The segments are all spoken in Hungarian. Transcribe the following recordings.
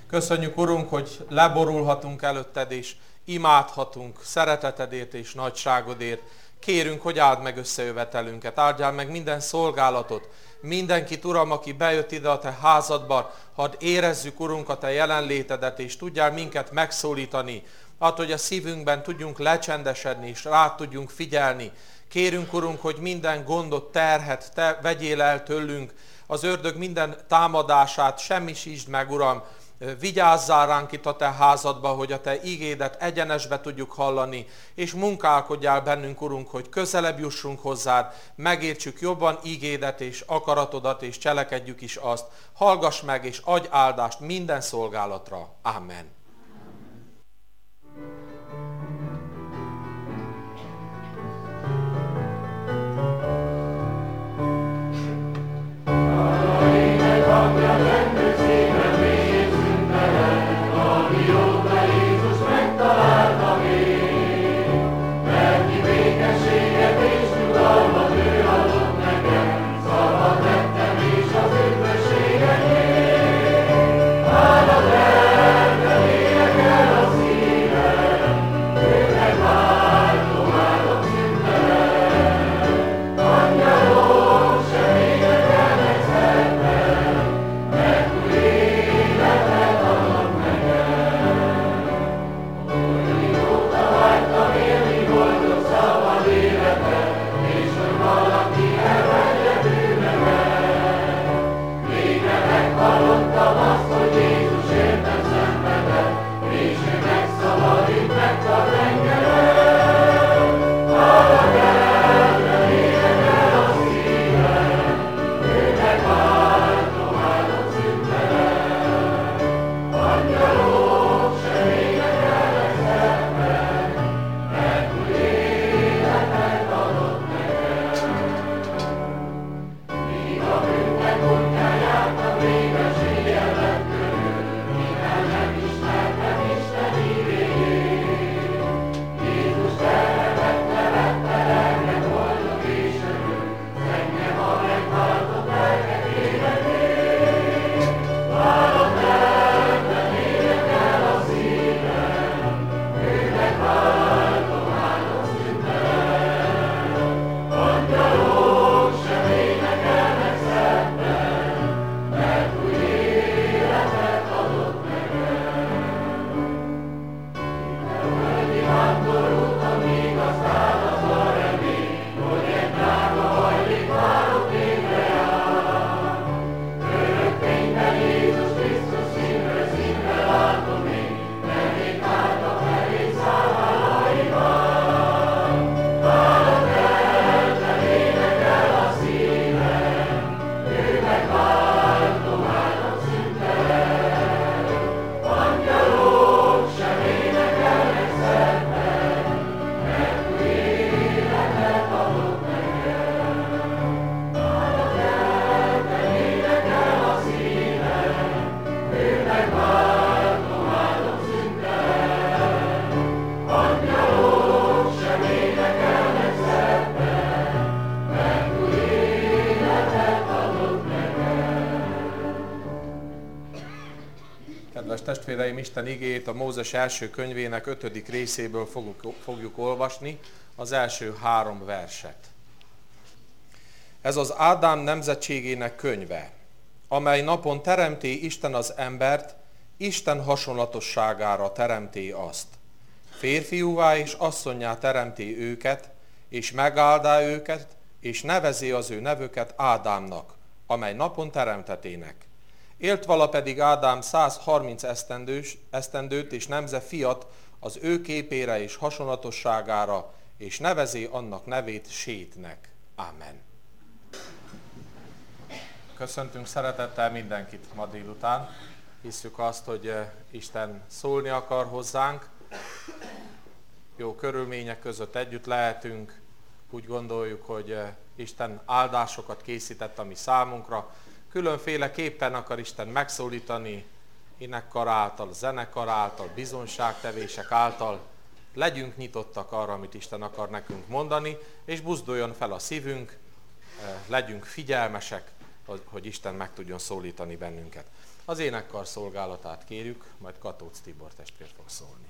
Köszönjük, Urunk, hogy leborulhatunk előtted, és imádhatunk szeretetedért és nagyságodért. Kérünk, hogy áld meg összejövetelünket, áldjál meg minden szolgálatot, mindenkit, Uram, aki bejött ide a Te házadba, hadd érezzük, Urunk, a Te jelenlétedet, és tudjál minket megszólítani, hogy a szívünkben tudjunk lecsendesedni, és rá tudjunk figyelni. Kérünk, Urunk, hogy minden gondot, terhet Te vegyél el tőlünk, az ördög minden támadását semmisítsd meg, Uram. Vigyázzál ránk itt a Te házadba, hogy a Te igédet egyenesbe tudjuk hallani, és munkálkodjál bennünk, Urunk, hogy közelebb jussunk hozzád, megértsük jobban igédet és akaratodat, és cselekedjük is azt. Hallgass meg, és adj áldást minden szolgálatra. Amen. Testvéreim, Isten igéjét a Mózes első könyvének 5. részéből fogjuk olvasni, az első 3 verset. Ez az Ádám nemzetségének könyve, amely napon teremté Isten az embert, Isten hasonlatosságára teremté azt. Férfiúvá és asszonnyá teremté őket, és megáldá őket, és nevezé az ő nevüket Ádámnak, amely napon teremtetének. Élt vala pedig Ádám 130 esztendőt, és nemze fiat az ő képére és hasonlatosságára, és nevezé annak nevét Sétnek. Amen. Köszöntünk szeretettel mindenkit ma délután. Hisszük azt, hogy Isten szólni akar hozzánk. Jó körülmények között együtt lehetünk. Úgy gondoljuk, hogy Isten áldásokat készített a mi számunkra. Különféleképpen akar Isten megszólítani, énekkar által, zenekar által, bizonyságtevések által. Legyünk nyitottak arra, amit Isten akar nekünk mondani, és buzduljon fel a szívünk, legyünk figyelmesek, hogy Isten meg tudjon szólítani bennünket. Az énekkar szolgálatát kérjük, majd Katócz Tibor testvér fog szólni.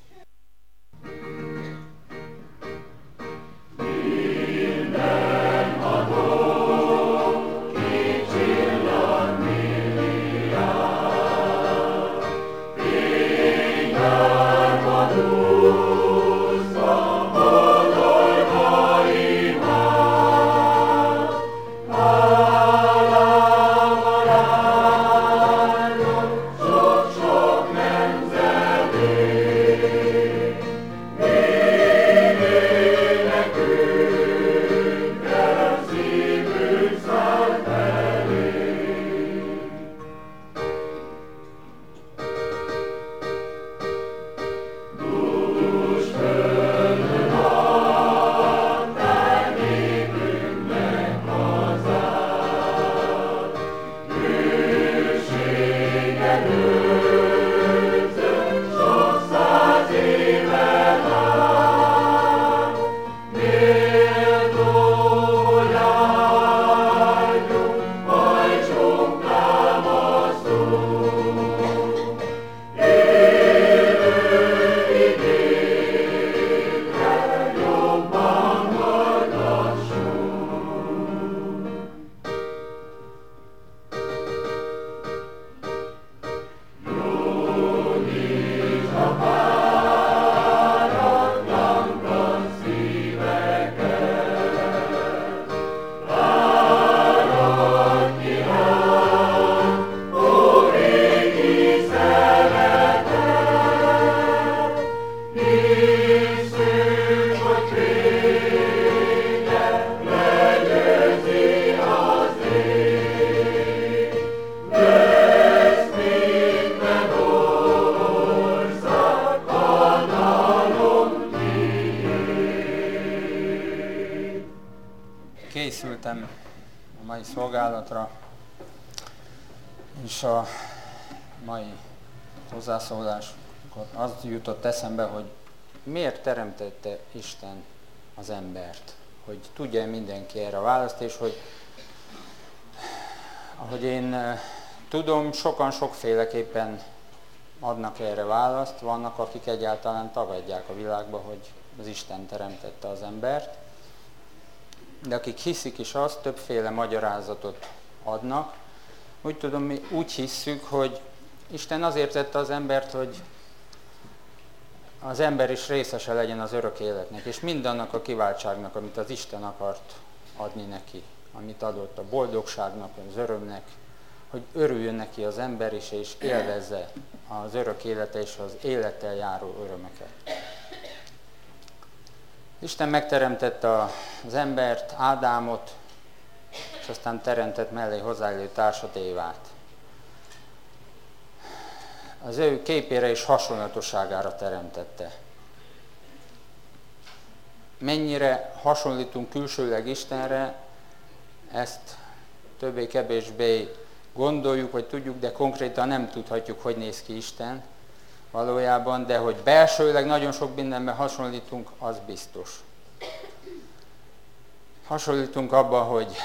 Készültem a mai szolgálatra, és a mai hozzászóláskor az jutott eszembe, hogy miért teremtette Isten az embert, hogy tudja mindenki erre a választ, és hogy ahogy én tudom, sokan sokféleképpen adnak erre választ, vannak, akik egyáltalán tagadják a világba, hogy az Isten teremtette az embert, de akik hiszik is azt, többféle magyarázatot adnak. Úgy tudom, mi úgy hisszük, hogy Isten azért tette az embert, hogy az ember is részese legyen az örök életnek, és mindannak a kiváltságnak, amit az Isten akart adni neki, amit adott a boldogságnak, az örömnek, hogy örüljön neki az ember is, és élvezze az örök élete és az élettel járó örömöket. Isten megteremtette az embert, Ádámot, és aztán teremtett mellé hozzáillő társat, Évát. Az ő képére és hasonlatosságára teremtette. Mennyire hasonlítunk külsőleg Istenre, ezt többé-kevésbé gondoljuk, vagy tudjuk, de konkrétan nem tudhatjuk, hogy néz ki Isten valójában, de hogy belsőleg nagyon sok mindenben hasonlítunk, az biztos. Hasonlítunk abban, hogy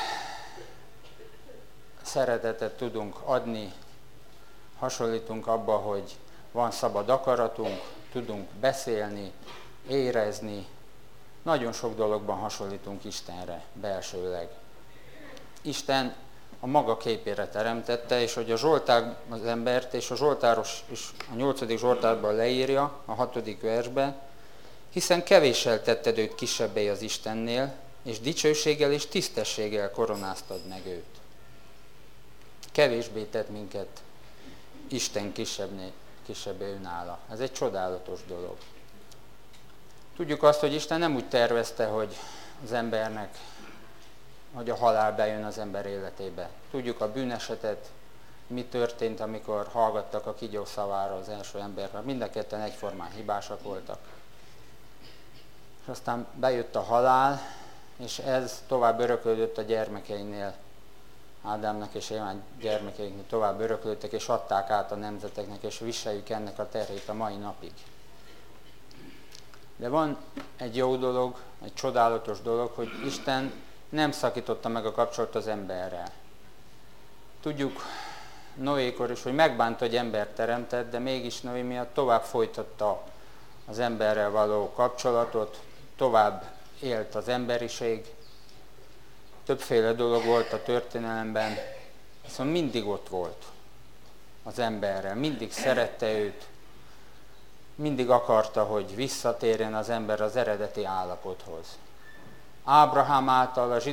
szeretetet tudunk adni, hasonlítunk abban, hogy van szabad akaratunk, tudunk beszélni, érezni. Nagyon sok dologban hasonlítunk Istenre belsőleg. Isten a maga képére teremtette, és hogy a Zsoltár az embert, és a Zsoltáros is a 8. Zsoltárban leírja, a 6. versben, hiszen kevéssel tetted őt kisebbé az Istennél, és dicsőséggel és tisztességgel koronáztad meg őt. Kevésbé tett minket Isten kisebbé őnála. Ez egy csodálatos dolog. Tudjuk azt, hogy Isten nem úgy tervezte, hogy az embernek, hogy a halál bejön az ember életébe. Tudjuk a bűnesetet, mi történt, amikor hallgattak a kígyó szavára az első emberre. Mind a ketten egyformán hibásak voltak. És aztán bejött a halál, és ez tovább öröklődött a gyermekeinél. Ádámnak és Éván gyermekeiknél tovább öröklődtek, és adták át a nemzeteknek, és viseljük ennek a terhét a mai napig. De van egy jó dolog, egy csodálatos dolog, hogy Isten nem szakította meg a kapcsolatot az emberrel. Tudjuk, Noékor is, hogy megbánta, hogy embert teremtett, de mégis Noé miatt tovább folytatta az emberrel való kapcsolatot, tovább élt az emberiség. Többféle dolog volt a történelemben, viszont mindig ott volt az emberrel, mindig szerette őt, mindig akarta, hogy visszatérjen az ember az eredeti állapothoz. Ábrahám által a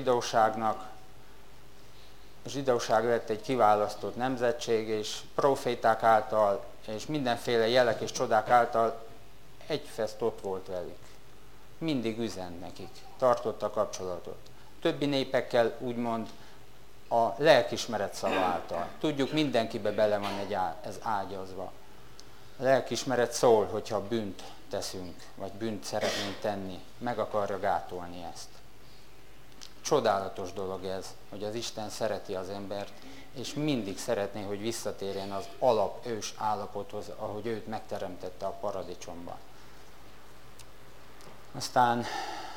zsidóság lett egy kiválasztott nemzetség, és proféták által, és mindenféle jelek és csodák által egyfest ott volt velük. Mindig üzent nekik, tartotta a kapcsolatot. Többi népekkel úgymond a lelkismeret szava által. Tudjuk, mindenkibe bele van ez ágyazva. A lelkismeret szól, hogyha bűnt teszünk, vagy bűnt szeretnénk tenni, meg akarja gátolni ezt. Csodálatos dolog ez, hogy az Isten szereti az embert, és mindig szeretné, hogy visszatérjen az alapős állapothoz, ahogy őt megteremtette a paradicsomban. Aztán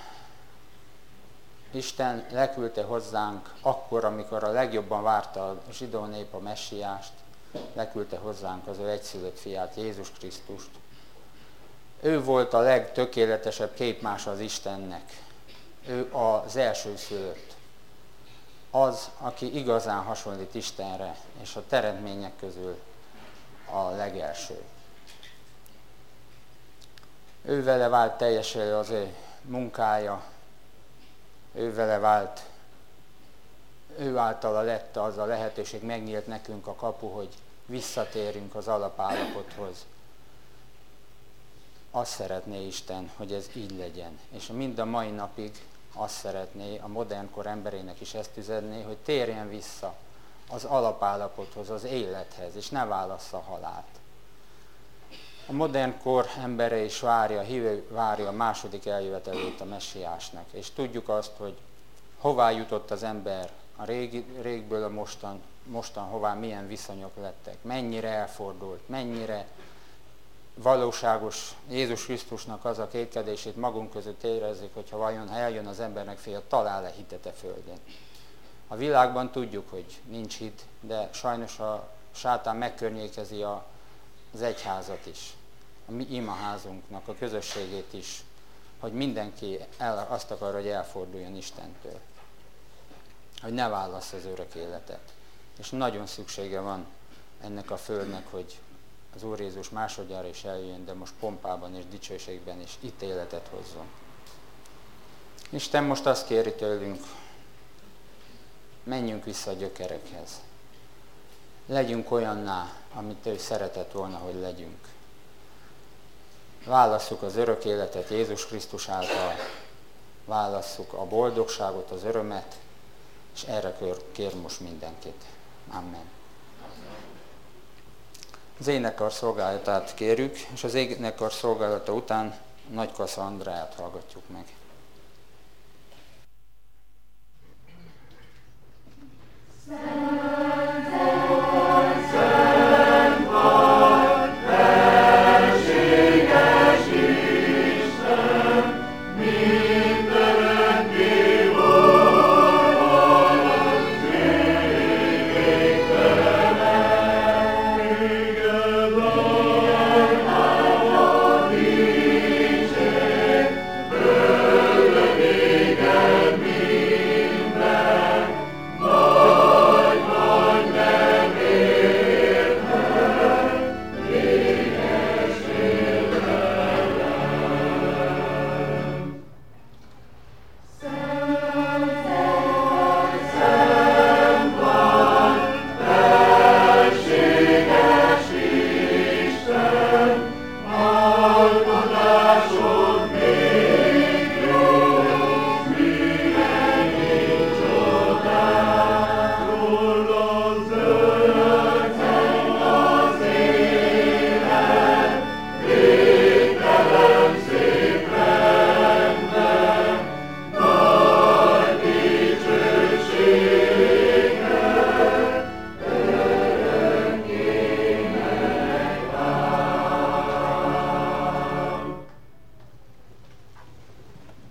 Isten leküldte hozzánk akkor, amikor a legjobban várta a zsidó nép a messiást, leküldte hozzánk az ő egyszülött fiát, Jézus Krisztust. Ő volt a legtökéletesebb képmása az Istennek. Ő az elsőszülött. Az, aki igazán hasonlít Istenre, és a teremtmények közül a legelső. Ő vele vált teljesen az ő munkája, ő vele vált, ő általa lett az a lehetőség, megnyílt nekünk a kapu, hogy visszatérjünk az alapállapothoz. Azt szeretné Isten, hogy ez így legyen. És mind a mai napig azt szeretné, a modern kor emberének is ezt üzenné, hogy térjen vissza az alapállapothoz, az élethez, és ne válassza a halált. A modern kor embere is várja, hívő várja a második eljövetelét a messiásnak. És tudjuk azt, hogy hová jutott az ember a régből a mostan hová milyen viszonyok lettek, mennyire elfordult, mennyire valóságos Jézus Krisztusnak az a kétkedését magunk között érezzük, hogyha vajon eljön az embernek fia, talál-e hitet a földön. A világban tudjuk, hogy nincs hit, de sajnos a sátán megkörnyékezi az egyházat is, a mi imaházunknak a közösségét is, hogy mindenki azt akar, hogy elforduljon Istentől, hogy ne válassza az örök életet. És nagyon szüksége van ennek a földnek, hogy az Úr Jézus másodjára is eljön, de most pompában és dicsőségben is ítéletet hozzon. Isten most azt kéri tőlünk, menjünk vissza a gyökerekhez. Legyünk olyanná, amit ő szeretett volna, hogy legyünk. Válasszuk az örök életet Jézus Krisztus által, válasszuk a boldogságot, az örömet, és erre kér most mindenkit. Amen. Az énekkar szolgálatát kérjük, és az énekkar szolgálata után Nagykassa Andráját hallgatjuk meg.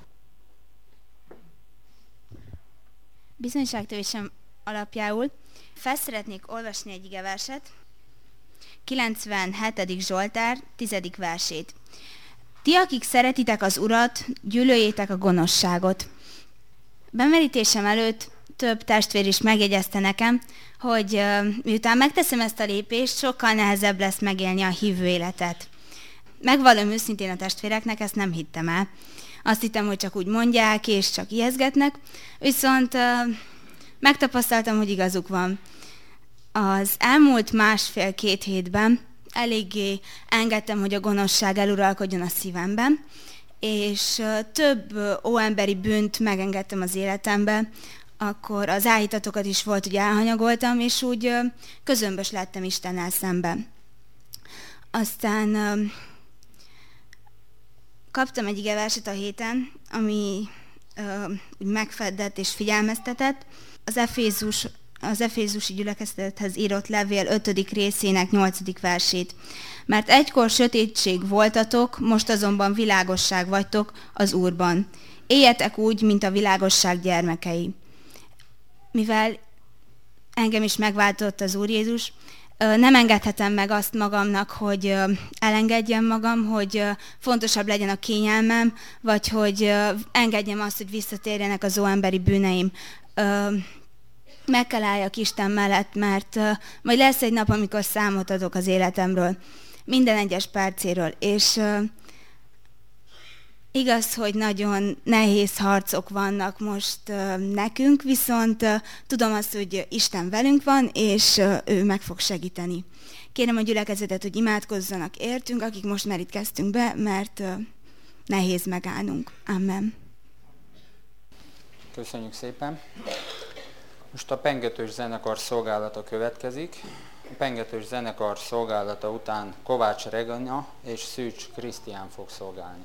Bizonyságtevésem alapjául Fel szeretnék olvasni egy igeverset, 97. Zsoltár 10. versét. Ti, akik szeretitek az Urat, gyűlöljétek a gonoszságot. Bemerítésem előtt több testvér is megjegyezte nekem, hogy miután megteszem ezt a lépést, sokkal nehezebb lesz megélni a hívő életet. Megvallom őszintén a testvéreknek, ezt nem hittem el. Azt hittem, hogy csak úgy mondják, és csak ijeszgetnek, viszont megtapasztaltam, hogy igazuk van. Az elmúlt 1,5-2 hétben eléggé engedtem, hogy a gonoszság eluralkodjon a szívemben, és több óemberi bűnt megengedtem az életembe, akkor az állítatokat is volt, hogy elhanyagoltam, és úgy közömbös lettem Istennel szemben. Aztán kaptam egy igeverset a héten, ami úgy megfedett és figyelmeztetett. Az Efézusi gyülekezethez írott levél 5. részének 8. versét. Mert egykor sötétség voltatok, most azonban világosság vagytok az Úrban. Éljetek úgy, mint a világosság gyermekei. Mivel engem is megváltott az Úr Jézus, nem engedhetem meg azt magamnak, hogy elengedjem magam, hogy fontosabb legyen a kényelmem, vagy hogy engedjem azt, hogy visszatérjenek az óemberi bűneim. Meg kell álljak Isten mellett, mert majd lesz egy nap, amikor számot adok az életemről, minden egyes percéről, és igaz, hogy nagyon nehéz harcok vannak most nekünk, viszont tudom azt, hogy Isten velünk van, és ő meg fog segíteni. Kérem a gyülekezetet, hogy imádkozzanak értünk, akik most merítkeztünk be, mert nehéz megállnunk. Amen. Köszönjük szépen. Most a Pengetős zenekar szolgálata következik. A Pengetős zenekar szolgálata után Kovács Reganya és Szűcs Krisztián fog szolgálni.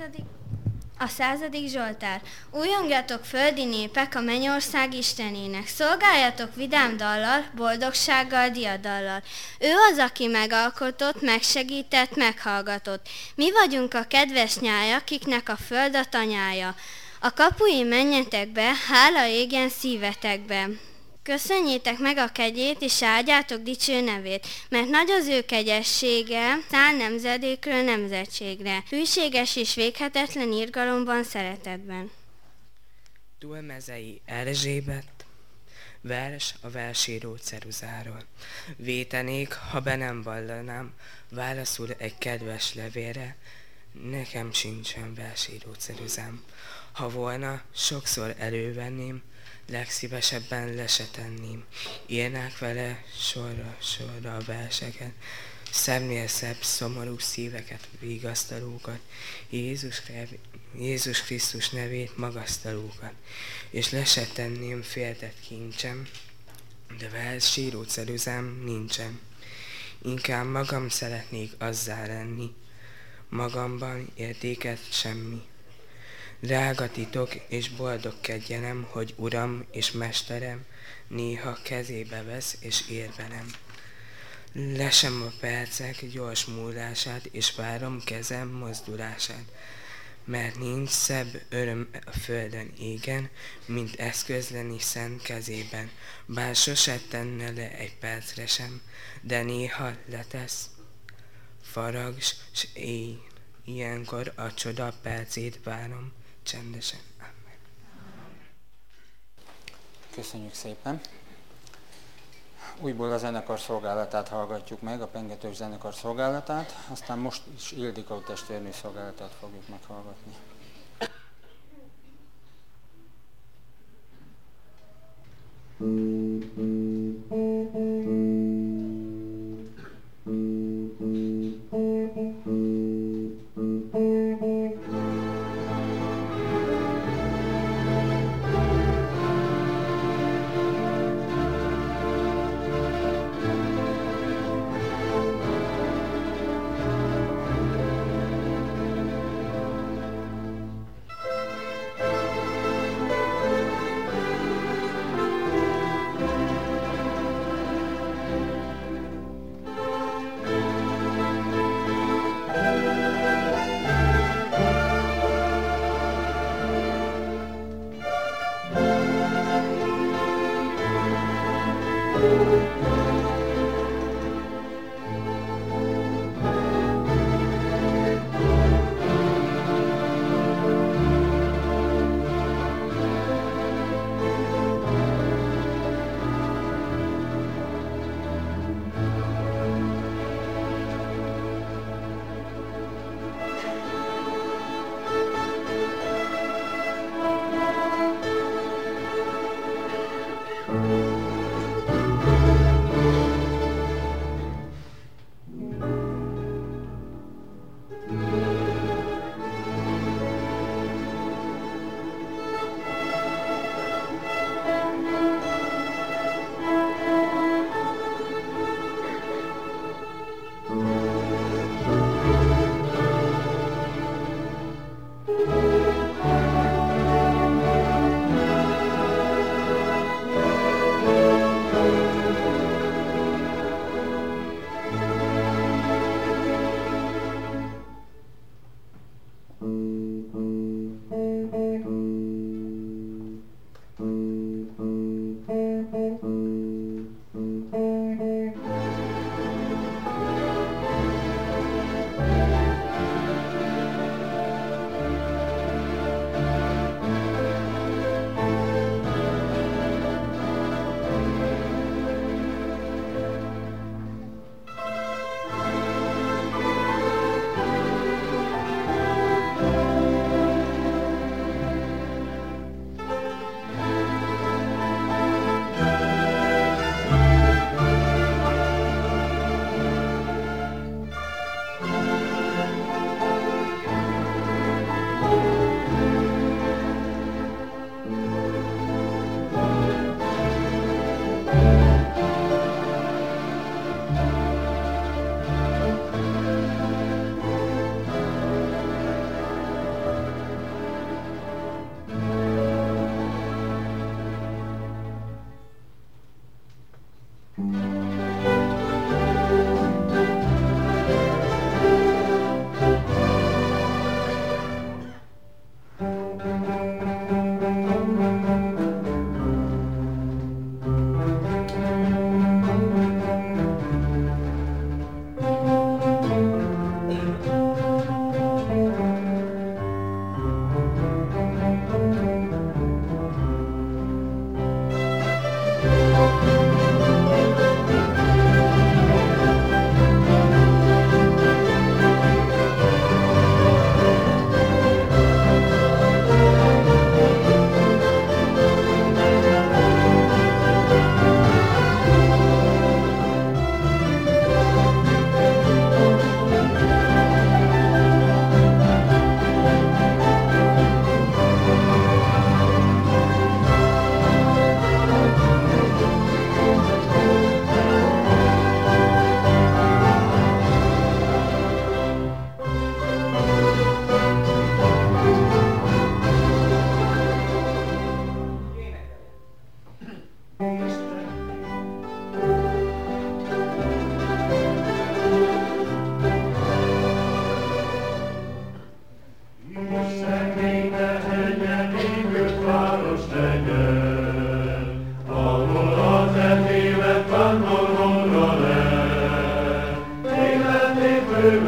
A 100. Zsoltár. Újongjatok földi népek a mennyország Istenének, szolgáljatok vidám dallal, boldogsággal, diadallal. Ő az, aki megalkotott, megsegített, meghallgatott. Mi vagyunk a kedves nyája, kiknek a föld a tanyája. A kapui menjetek be, hála égjen szívetekbe. Köszönjétek meg a kegyét, és áldjátok dicső nevét, mert nagy az ő kegyessége, száll nemzedékről nemzetségre, hűséges és véghetetlen irgalomban, szeretetben. Túlmezei Erzsébet, vers a versíró ceruzáról. Vétenék, ha be nem vallanám, válaszul egy kedves levélre, nekem sincsen versíró ceruzám. Ha volna, sokszor elővenném, legszívesebben le se tenném. Írnák vele sorra a verseket, szebbnél szebb, szomorú szíveket, vigasztalókat, Jézus Krisztus nevét magasztalókat, és le se tenném féltett kincsem, de versíró ceruzám nincsen. Inkább magam szeretnék azzá lenni, magamban értéket semmi. Drága titok és boldog kegyelem, hogy Uram és Mesterem néha kezébe vesz és ér velem. Lesem a percek gyors múlását, és várom kezem mozdulását, mert nincs szebb öröm a földön égen, mint eszköz lenni szent kezében, bár sose tenne le egy percre sem, de néha letesz, farags, s élj. Ilyenkor a csoda percét várom, csendesen. Amen. Köszönjük szépen. Újból a zenekar szolgálatát hallgatjuk meg, a Pengetős zenekar szolgálatát, aztán most is Ildikó testvérnő szolgálatát fogjuk meghallgatni.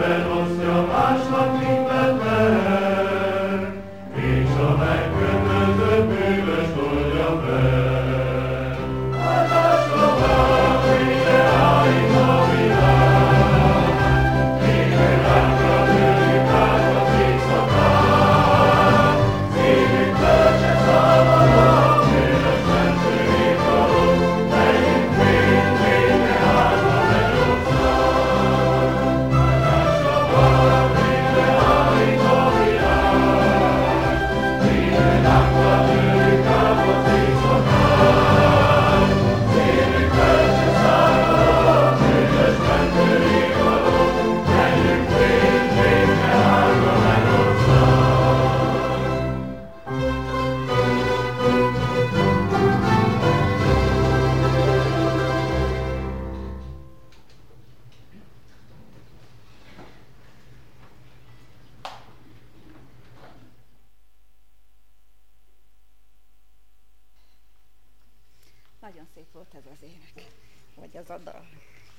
Nagyon szép volt ez az ének, vagy az a dal.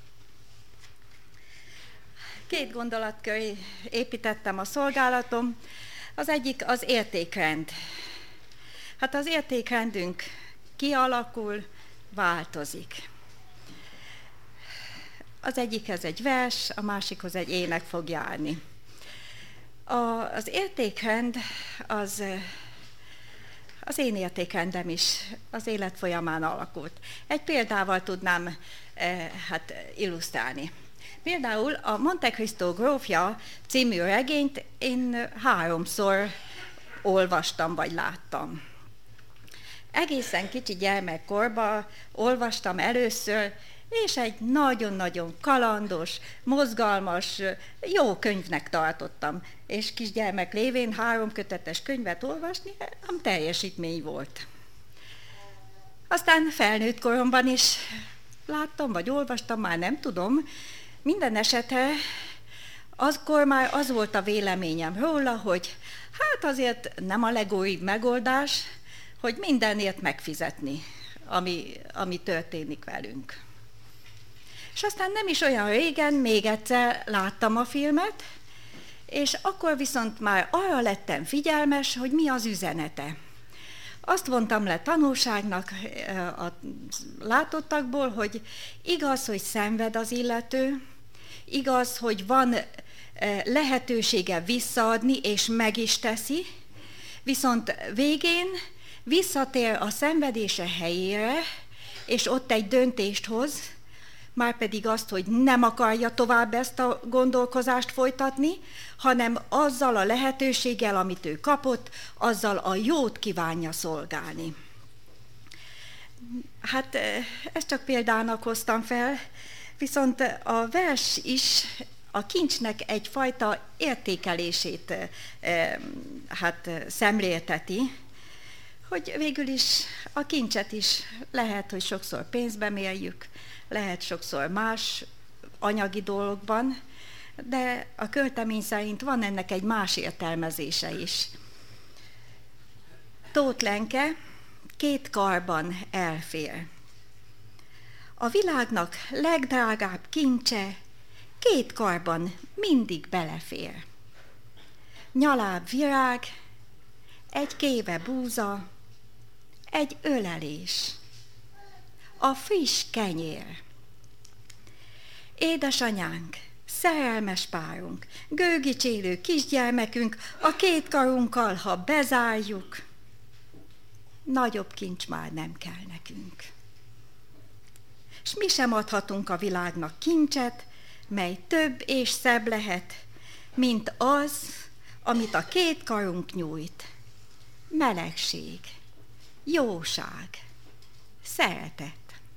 2 gondolat köré építettem a szolgálatom. Az egyik az értékrend. Hát az értékrendünk kialakul, változik. Az egyikhez egy vers, a másikhoz egy ének fog járni. Az értékrend az én értékrendem is az élet folyamán alakult. Egy példával tudnám illusztrálni. Például a Monte Cristo grófja című regényt én 3-szor olvastam vagy láttam. Egészen kicsi gyermekkorban olvastam először, és egy nagyon-nagyon kalandos, mozgalmas, jó könyvnek tartottam. És kisgyermek lévén 3 kötetes könyvet olvasni, teljesítmény volt. Aztán felnőtt koromban is láttam, vagy olvastam, már nem tudom. Minden esetre azkor már az volt a véleményem róla, hogy hát azért nem a legújabb megoldás, hogy mindenért megfizetni, ami történik velünk. És aztán nem is olyan régen még egyszer láttam a filmet, és akkor viszont már arra lettem figyelmes, hogy mi az üzenete. Azt vontam le tanulságnak a látottakból, hogy igaz, hogy szenved az illető, igaz, hogy van lehetősége visszaadni, és meg is teszi, viszont végén visszatér a szenvedése helyére, és ott egy döntést hoz, márpedig azt, hogy nem akarja tovább ezt a gondolkozást folytatni, hanem azzal a lehetőséggel, amit ő kapott, azzal a jót kívánja szolgálni. Hát ezt csak példának hoztam fel, viszont a vers is a kincsnek egyfajta értékelését szemlélteti, hogy végül is a kincset is lehet, hogy sokszor pénzbe mérjük, lehet sokszor más anyagi dolgokban, de a költemény szerint van ennek egy más értelmezése is. Tóth Lenke 2 karban elfér. A világnak legdrágább kincse 2 karban mindig belefér. Nyaláb virág, egy kéve búza, egy ölelés, a friss kenyér. Édesanyánk, szerelmes párunk, gőgicsélő kisgyermekünk, a 2 karunkkal, ha bezárjuk, nagyobb kincs már nem kell nekünk. S mi sem adhatunk a világnak kincset, mely több és szebb lehet, mint az, amit a 2 karunk nyújt. Melegség, jóság, szeretet.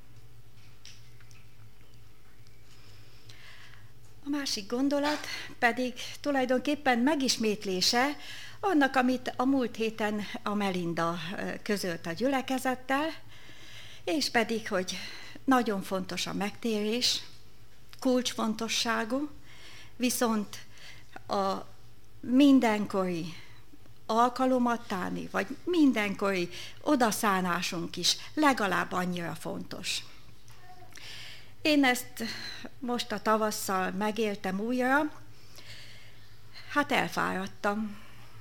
A másik gondolat pedig tulajdonképpen megismétlése annak, amit a múlt héten a Melinda közölt a gyülekezettel, és pedig, hogy nagyon fontos a megtérés, kulcsfontosságú, viszont a mindenkori alkalomattáni, vagy mindenkori odaszánásunk is legalább annyira fontos. Én ezt most a tavasszal megéltem újra, Hát elfáradtam.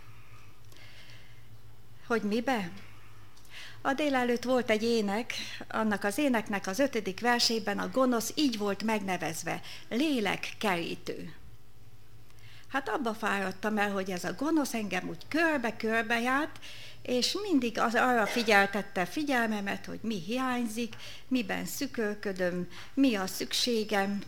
Hogy mibe? A délelőtt volt egy ének, annak az éneknek az 5. versében a gonosz így volt megnevezve, lélekkerítő. Hát abba fáradtam el, hogy ez a gonosz engem úgy körbe-körbe járt, és mindig arra figyeltette figyelmemet, hogy mi hiányzik, miben szükölködöm, mi a szükségem.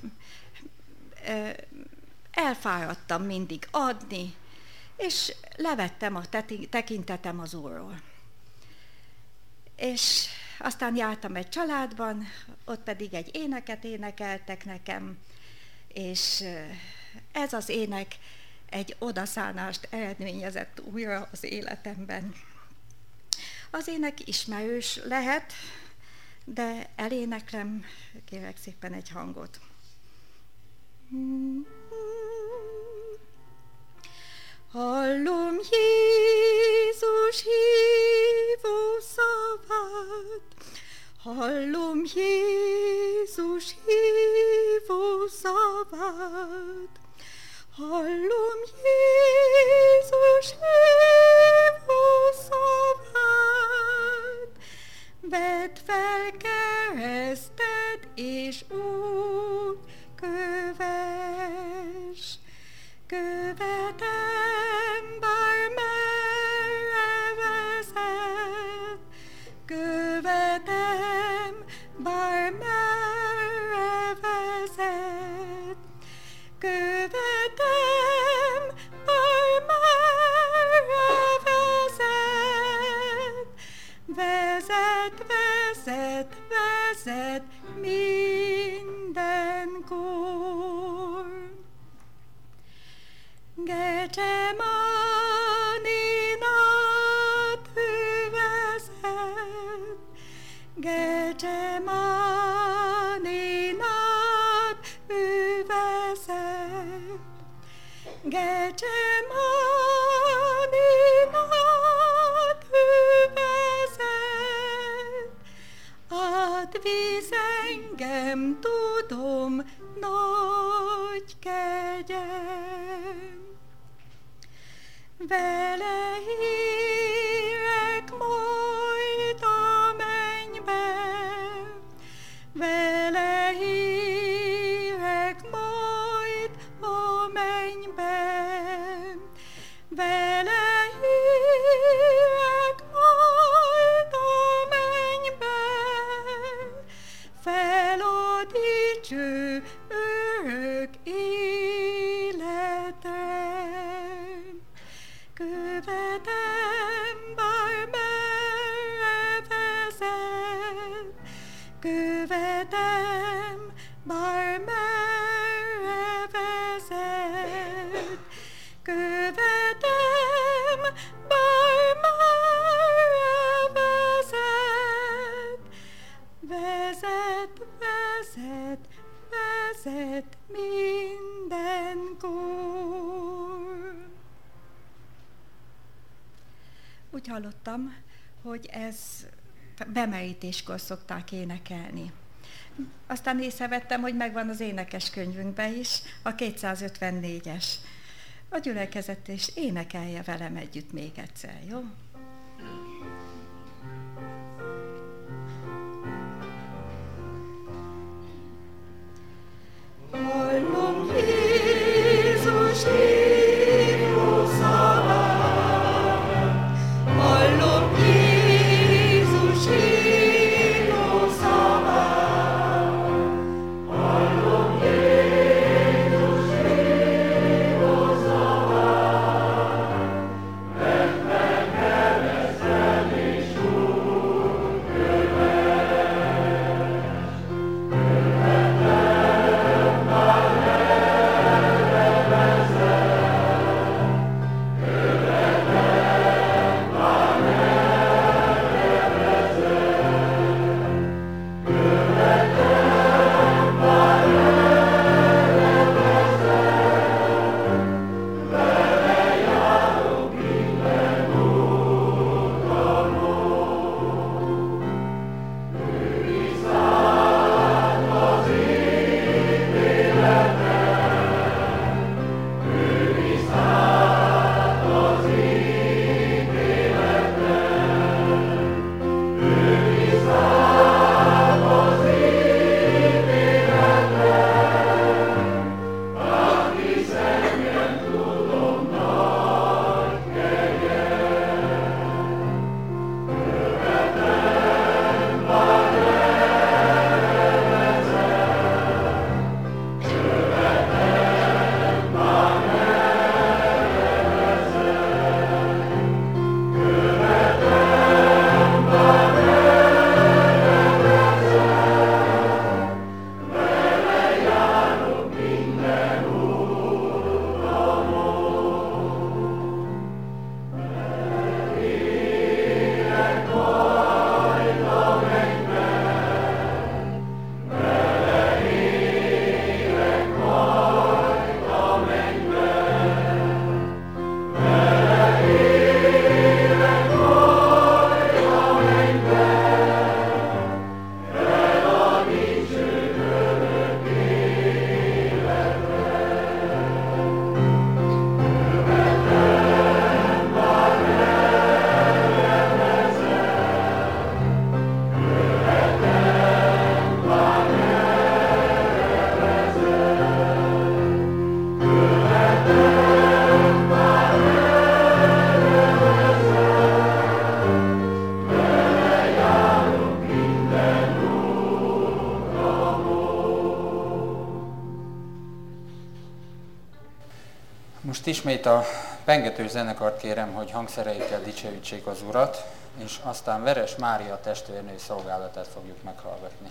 Elfáradtam mindig adni, és levettem a tekintetem az Úrról. És aztán jártam egy családban, ott pedig egy éneket énekeltek nekem, és ez az ének egy odaszánást eredményezett újra az életemben. Az ének ismerős lehet, de eléneklem, kérek szépen egy hangot. Hallom Jézus hívó szavát, hallom Jézus hívó szavát, hallom Jézus hívó szavát, vedd fel kereszted és úgy kövess. Követem, bármerre vezet, követem, bármerre vezet, követem, bármerre vezet, vezet, vezet, vezet mindenkor. Getsemánénát ő vezet, Getsemánénát ő vezet, Getsemánénát ő vezet, átvisz engem, tudom, nagy kegyelem. Vele érek majd a mennybe, vele érek majd a mennybe, vele érek majd a mennybe, fel a dicső örök életre. Követem, bármerre vezet, követem, bármerre vezet, követem, bármerre vezet, vezet, vezet, vezet mindenkor. Úgy hallottam, hogy ez bemerítéskor szokták énekelni. Aztán észrevettem, hogy megvan az énekeskönyvünkben is, a 254-es. A gyülekezet és énekelje velem együtt még egyszer, jó? Hallom Jézus hívó szavát, hallom Jézus hívó szavát, hallom Jézus hívó szavát, vedd fel Most ismét a pengetős zenekart kérem, hogy hangszereikkel dicsőítsék az Urat, és aztán Veres Mária testvérnő szolgálatát fogjuk meghallgatni.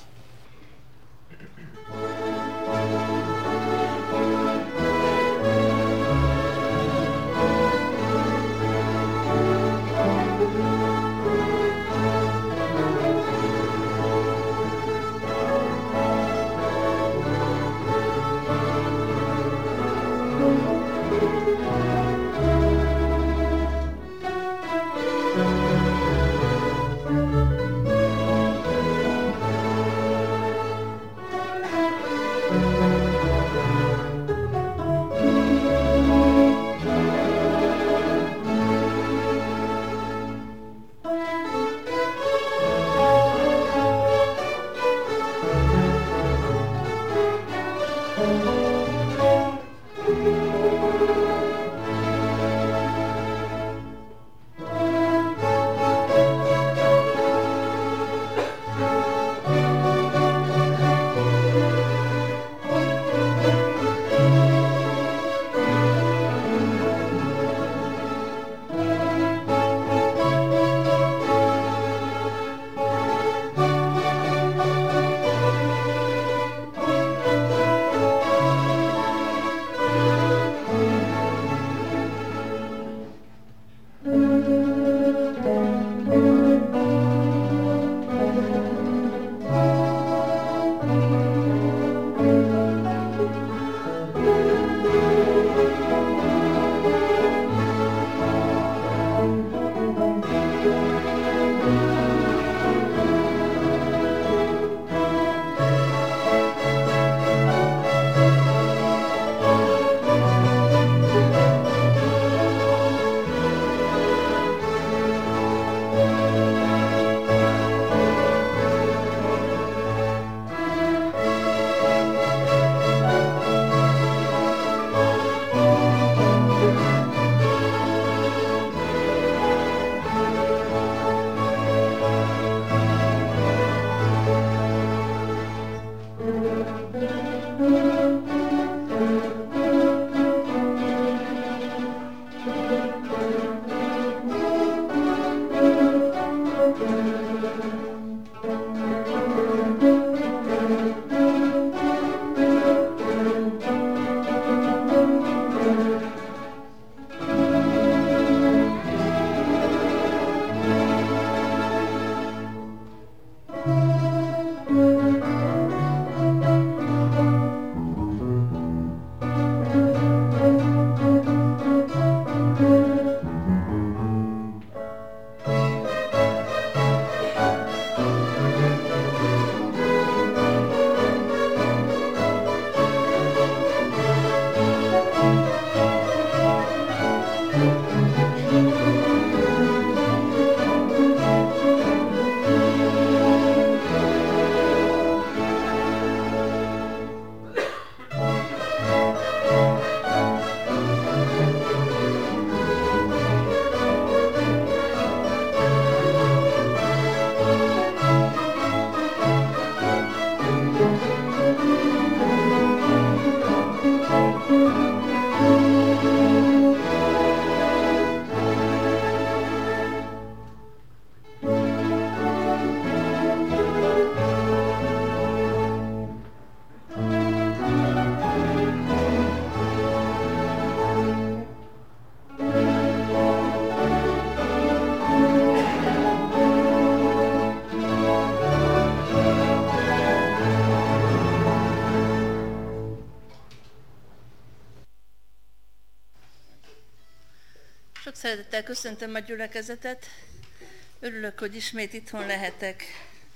Sok szeretettel köszöntöm a gyülekezetet. Örülök, hogy ismét itthon lehetek.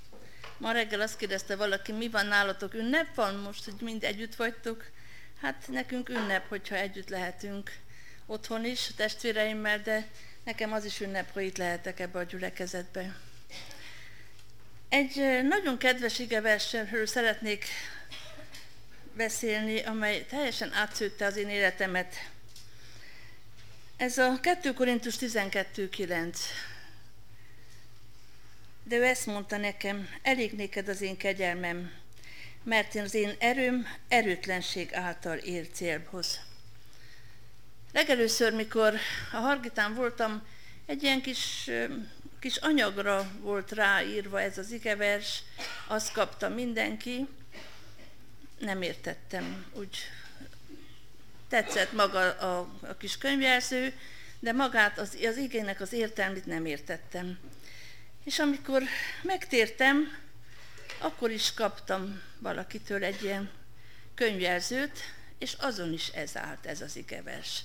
Ma reggel azt kérdezte valaki, mi van nálatok, ünnep van most, hogy mind együtt vagytok? Hát nekünk ünnep, hogyha együtt lehetünk otthon is, a testvéreimmel, de nekem az is ünnep, hogy itt lehetek ebbe a gyülekezetbe. Egy nagyon kedves igeversről szeretnék beszélni, amely teljesen átszőtte az én életemet. Ez a 2 Korintus 12:9. De ő ezt mondta nekem, elég néked az én kegyelmem, mert az én erőm erőtlenség által ér célhoz. Legelőször, mikor a Hargitán voltam, egy ilyen kis anyagra volt ráírva ez az igevers, azt kapta mindenki, nem értettem, úgy tetszett maga a kis könyvjelző, de magát az igének az értelmét nem értettem. És amikor megtértem, akkor is kaptam valakitől egy ilyen könyvjelzőt, és azon is ez állt, ez az igevers.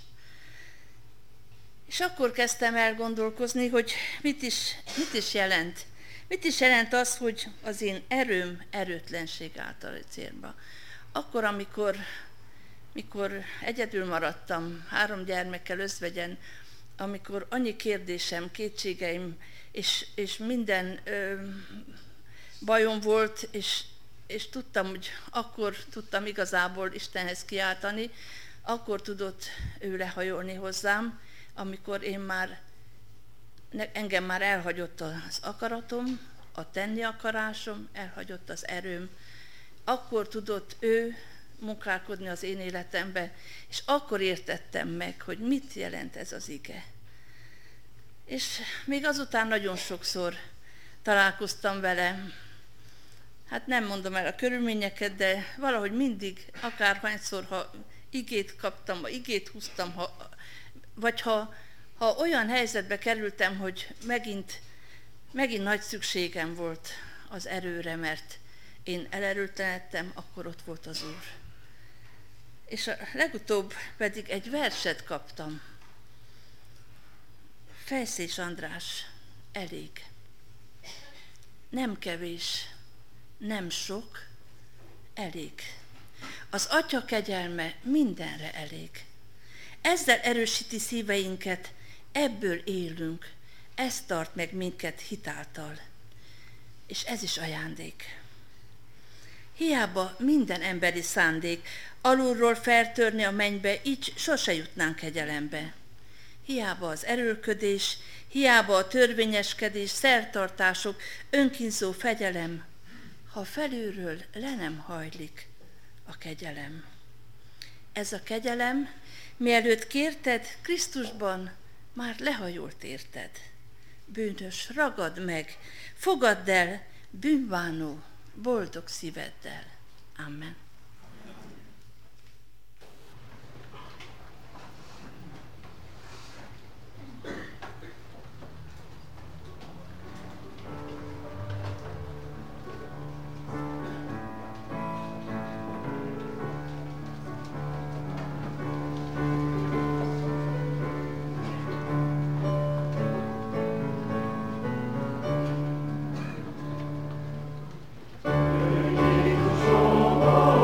És akkor kezdtem el gondolkozni, hogy mit is jelent. Mit is jelent az, hogy az én erőm erőtlenség által célba. Akkor, amikor egyedül maradtam, 3 gyermekkel özvegyen, amikor annyi kérdésem, kétségeim, és minden bajom volt, és tudtam, hogy akkor tudtam igazából Istenhez kiáltani, akkor tudott ő lehajolni hozzám, amikor engem már elhagyott az akaratom, a tenni akarásom, elhagyott az erőm, akkor tudott ő munkálkodni az én életembe, és akkor értettem meg, hogy mit jelent ez az ige. És még azután nagyon sokszor találkoztam vele. Hát nem mondom el a körülményeket, de valahogy mindig, akárhányszor, ha igét kaptam, ha igét húztam, vagy ha olyan helyzetbe kerültem, hogy megint nagy szükségem volt az erőre, mert én elerőtlenedtem, akkor ott volt az Úr. És a legutóbb pedig egy verset kaptam. Fejszés András, elég. Nem kevés, nem sok, elég. Az Atya kegyelme mindenre elég. Ezzel erősíti szíveinket, ebből élünk, ez tart meg minket hitáltal. És ez is ajándék. Hiába minden emberi szándék, alulról feltörni a mennybe, így sose jutnánk kegyelembe. Hiába az erőlködés, hiába a törvényeskedés, szertartások, önkínzó fegyelem, ha felülről le nem hajlik a kegyelem. Ez a kegyelem, mielőtt kérted, Krisztusban már lehajolt érted. Bűnös, ragad meg, fogadd el, bűnbánó, boldog szíveddel. Amen. Oh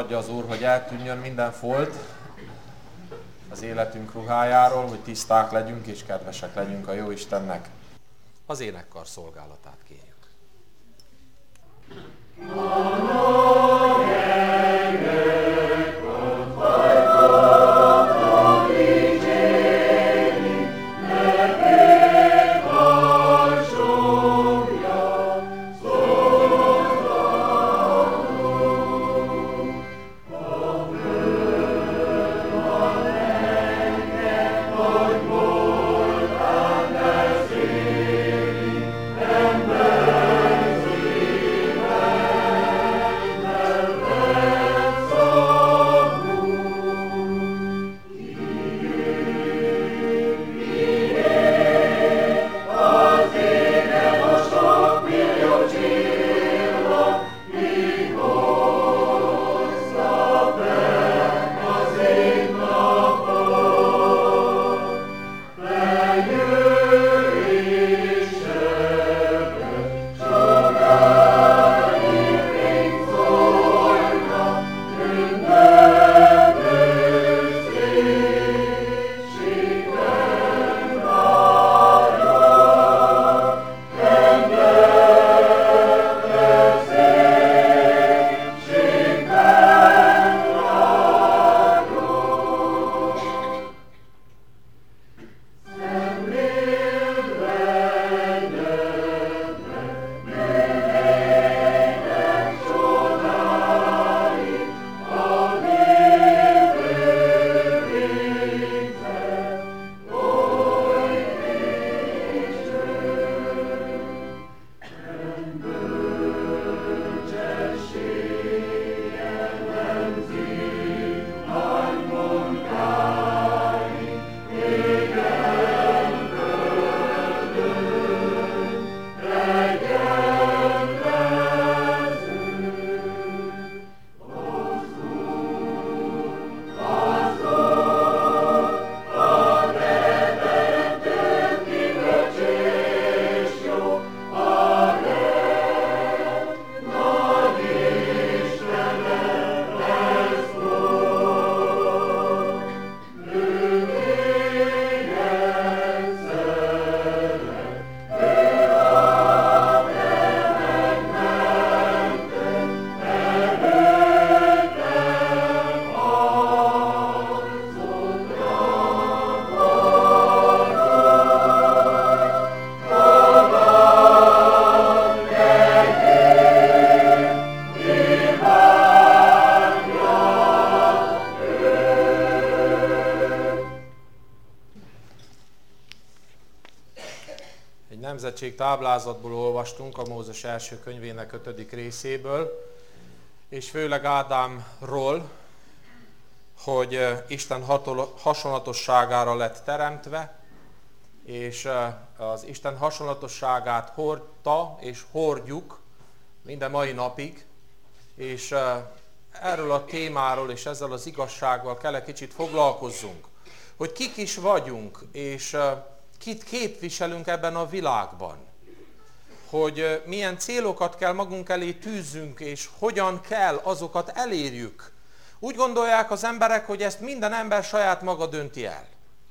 adja az Úr, hogy eltűnjön minden folt az életünk ruhájáról, hogy tiszták legyünk és kedvesek legyünk a jó Istennek. Az énekkar szolgálatát kérjük. Nemzetség táblázatból olvastunk, a Mózes első könyvének 5. részéből, és főleg Ádámról, hogy Isten hasonlatosságára lett teremtve, és az Isten hasonlatosságát hordta és hordjuk minden mai napig, és erről a témáról és ezzel az igazsággal kell egy kicsit foglalkozzunk, hogy kik is vagyunk, és kit képviselünk ebben a világban, hogy milyen célokat kell magunk elé tűzzünk, és hogyan kell azokat elérjük. Úgy gondolják az emberek, hogy ezt minden ember saját maga dönti el.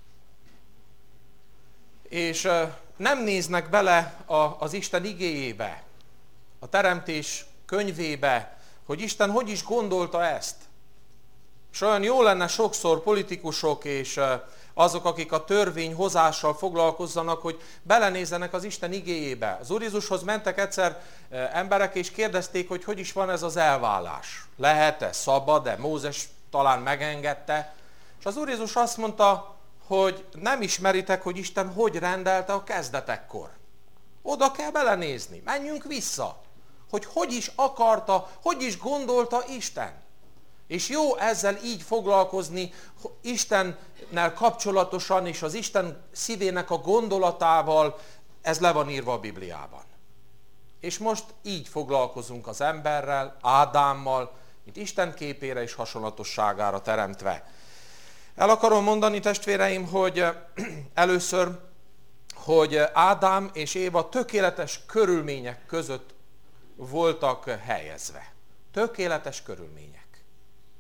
És nem néznek bele az Isten igéjébe, a teremtés könyvébe, hogy Isten hogy is gondolta ezt. És olyan jó lenne sokszor politikusok és azok, akik a törvényhozással foglalkozzanak, hogy belenézzenek az Isten igéjébe. Az Úr Jézushoz mentek egyszer emberek, és kérdezték, hogy hogy is van ez az elvállás. Lehet-e, szabad-e, Mózes talán megengedte. És az Úr Jézus azt mondta, hogy nem ismeritek, hogy Isten hogy rendelte a kezdetekkor. Oda kell belenézni, menjünk vissza, hogy is akarta, hogy is gondolta Isten. És jó ezzel így foglalkozni Istennel kapcsolatosan, és az Isten szívének a gondolatával, ez le van írva a Bibliában. És most így foglalkozunk az emberrel, Ádámmal, mint Isten képére és hasonlatosságára teremtve. El akarom mondani, testvéreim, hogy először, hogy Ádám és Éva tökéletes körülmények között voltak helyezve. Tökéletes körülmények.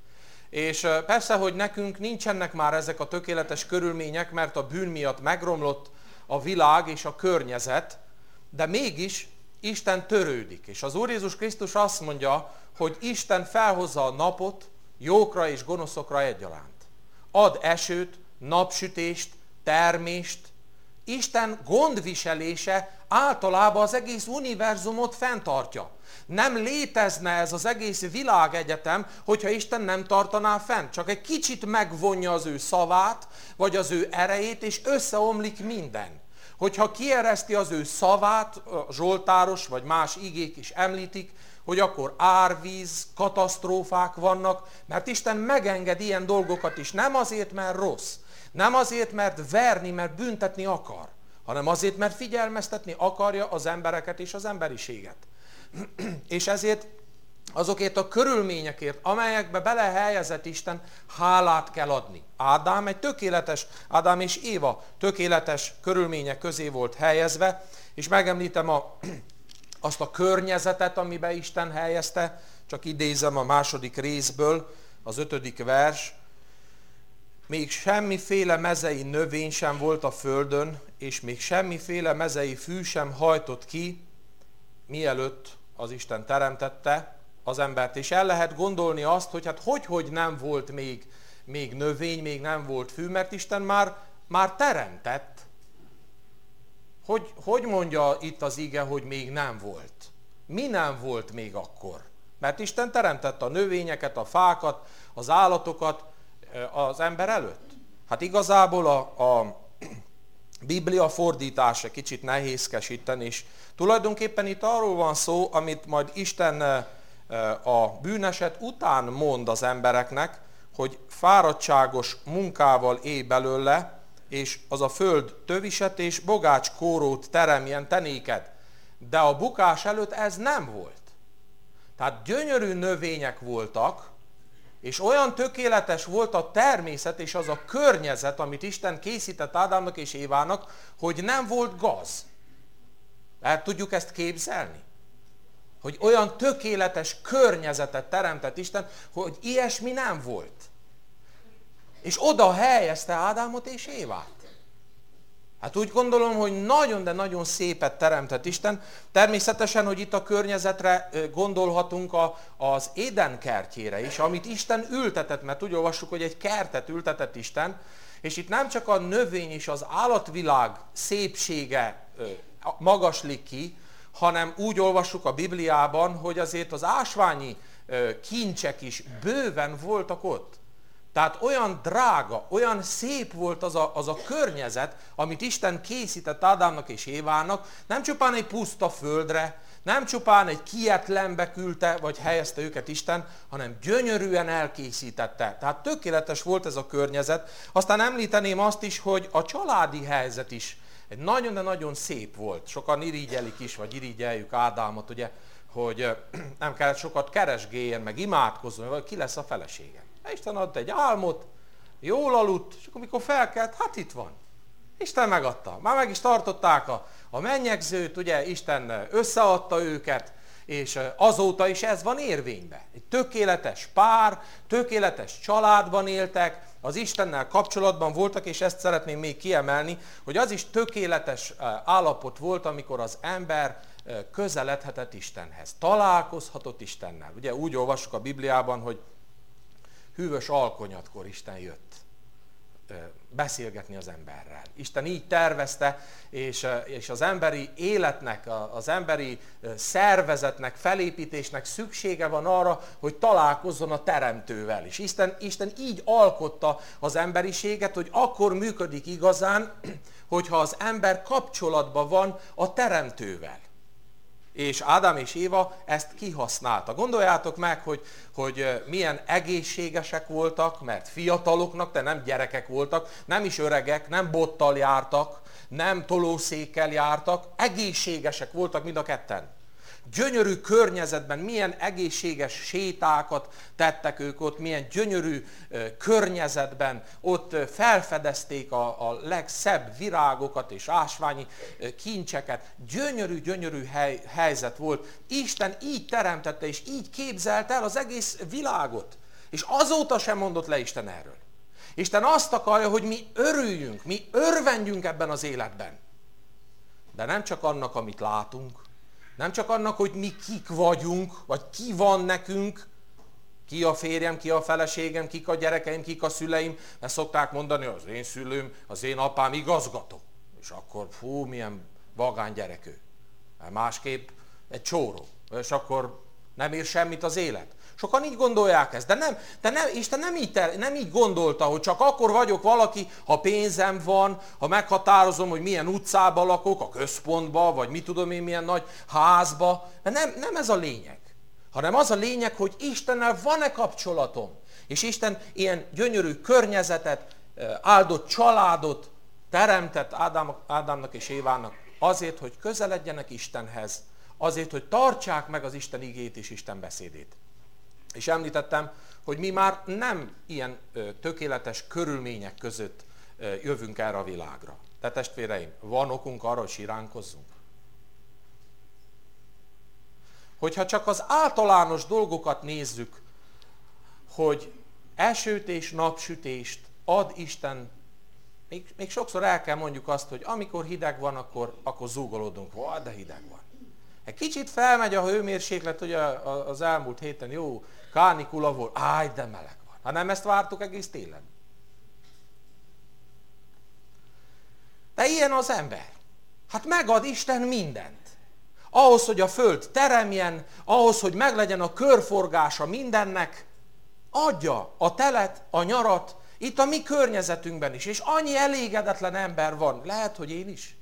És persze, hogy nekünk nincsenek már ezek a tökéletes körülmények, mert a bűn miatt megromlott a világ és a környezet, de mégis Isten törődik. És az Úr Jézus Krisztus azt mondja, hogy Isten felhozza a napot jókra és gonoszokra egyaránt. Ad esőt, napsütést, termést. Isten gondviselése általában az egész univerzumot fenntartja. Nem létezne ez az egész világegyetem, hogyha Isten nem tartaná fenn. Csak egy kicsit megvonja az ő szavát, vagy az ő erejét, és összeomlik minden. Hogyha kiereszti az ő szavát, a zsoltáros vagy más igék is említik, hogy akkor árvíz, katasztrófák vannak, mert Isten megenged ilyen dolgokat is. Nem azért, mert rossz, nem azért, mert verni, mert büntetni akar, hanem azért, mert figyelmeztetni akarja az embereket és az emberiséget. És ezért azokért a körülményekért, amelyekbe belehelyezett Isten, hálát kell adni. Ádám és Éva tökéletes körülmények közé volt helyezve, és megemlítem azt a környezetet, amiben Isten helyezte, csak idézem a második részből, az 5. vers. Még semmiféle mezei növény sem volt a földön, és még semmiféle mezei fű sem hajtott ki, mielőtt az Isten teremtette az embert. És el lehet gondolni azt, hogy hát hogy nem volt még növény, még nem volt fű, mert Isten már teremtett. Hogy mondja itt az ige, hogy még nem volt? Mi nem volt még akkor? Mert Isten teremtette a növényeket, a fákat, az állatokat az ember előtt. Hát igazából a Biblia fordítása kicsit nehézkesíten, és tulajdonképpen itt arról van szó, amit majd Isten a bűneset után mond az embereknek, hogy fáradtságos munkával élj belőle, és az a föld töviset és bogácskórót teremjen te néked. De a bukás előtt ez nem volt. Tehát gyönyörű növények voltak, és olyan tökéletes volt a természet és az a környezet, amit Isten készített Ádámnak és Évának, hogy nem volt gaz. El tudjuk ezt képzelni? Hogy olyan tökéletes környezetet teremtett Isten, hogy ilyesmi nem volt. És oda helyezte Ádámot és Évát. Hát úgy gondolom, hogy nagyon, de nagyon szépet teremtett Isten. Természetesen, hogy itt a környezetre gondolhatunk az Éden kertjére is, amit Isten ültetett, mert úgy olvassuk, hogy egy kertet ültetett Isten, és itt nem csak a növény és az állatvilág szépsége magaslik ki, hanem úgy olvassuk a Bibliában, hogy azért az ásványi kincsek is bőven voltak ott. Tehát olyan drága, olyan szép volt az a környezet, amit Isten készített Ádámnak és Évának, nem csupán egy puszta földre, nem csupán egy kietlenbe küldte, vagy helyezte őket Isten, hanem gyönyörűen elkészítette. Tehát tökéletes volt ez a környezet. Aztán említeném azt is, hogy a családi helyzet is egy nagyon, de nagyon szép volt. Sokan irigyelik is, vagy irigyeljük Ádámot, ugye, hogy nem kellett sokat keresgéljen, meg imádkozzon, vagy ki lesz a felesége. Isten adta egy álmot, jól aludt, és akkor mikor felkelt, hát itt van. Isten megadta. Már meg is tartották a mennyegzőt, ugye Isten összeadta őket, és azóta is ez van érvényben. Egy tökéletes pár, tökéletes családban éltek, az Istennel kapcsolatban voltak, és ezt szeretném még kiemelni, hogy az is tökéletes állapot volt, amikor az ember közeledhetett Istenhez. Találkozhatott Istennel. Ugye úgy olvassuk a Bibliában, hogy hűvös alkonyatkor Isten jött beszélgetni az emberrel. Isten így tervezte, és az emberi életnek, az emberi szervezetnek, felépítésnek szüksége van arra, hogy találkozzon a Teremtővel is. Isten így alkotta az emberiséget, hogy akkor működik igazán, hogyha az ember kapcsolatban van a Teremtővel. És Ádám és Éva ezt kihasználta. Gondoljátok meg, hogy milyen egészségesek voltak, mert fiataloknak, de nem gyerekek voltak, nem is öregek, nem bottal jártak, nem tolószékkel jártak, egészségesek voltak mind a ketten. Gyönyörű környezetben milyen egészséges sétákat tettek ők ott, milyen gyönyörű környezetben ott felfedezték a legszebb virágokat és ásványi kincseket. Gyönyörű helyzet volt. Isten így teremtette és így képzelte el az egész világot. És azóta sem mondott le Isten erről. Isten azt akarja, hogy mi örüljünk, mi örvendjünk ebben az életben. De nem csak annak, amit látunk, nem csak annak, hogy mi kik vagyunk, vagy ki van nekünk, ki a férjem, ki a feleségem, kik a gyerekeim, kik a szüleim, mert szokták mondani, az én szülőm, az én apám igazgató. És akkor fú, milyen vagány gyerek ő. Másképp egy csóró. És akkor nem ér semmit az élet. Sokan így gondolják ezt, de nem, Isten nem így gondolta, hogy csak akkor vagyok valaki, ha pénzem van, ha meghatározom, hogy milyen utcában lakok, a központba, vagy mit tudom én, milyen nagy házba. Mert nem ez a lényeg, hanem az a lényeg, hogy Istennel van-e kapcsolatom. És Isten ilyen gyönyörű környezetet, áldott családot teremtett Ádámnak és Évának azért, hogy közeledjenek Istenhez, azért, hogy tartsák meg az Isten igét és Isten beszédét. És említettem, hogy mi már nem ilyen tökéletes körülmények között jövünk erre a világra. De testvéreim, van okunk arra, hogy siránkozzunk? Hogyha csak az általános dolgokat nézzük, hogy esőt és napsütést ad Isten, még sokszor el kell mondjuk azt, hogy amikor hideg van, akkor zúgolódunk. De hideg van. Egy kicsit felmegy a hőmérséklet, ugye az elmúlt héten jó kánikula volt, de meleg van. Hát nem ezt vártuk egész télen. De ilyen az ember. Hát megad Isten mindent. Ahhoz, hogy a föld teremjen, ahhoz, hogy meglegyen a körforgása mindennek, adja a telet, a nyarat, itt a mi környezetünkben is. És annyi elégedetlen ember van, lehet, hogy én is.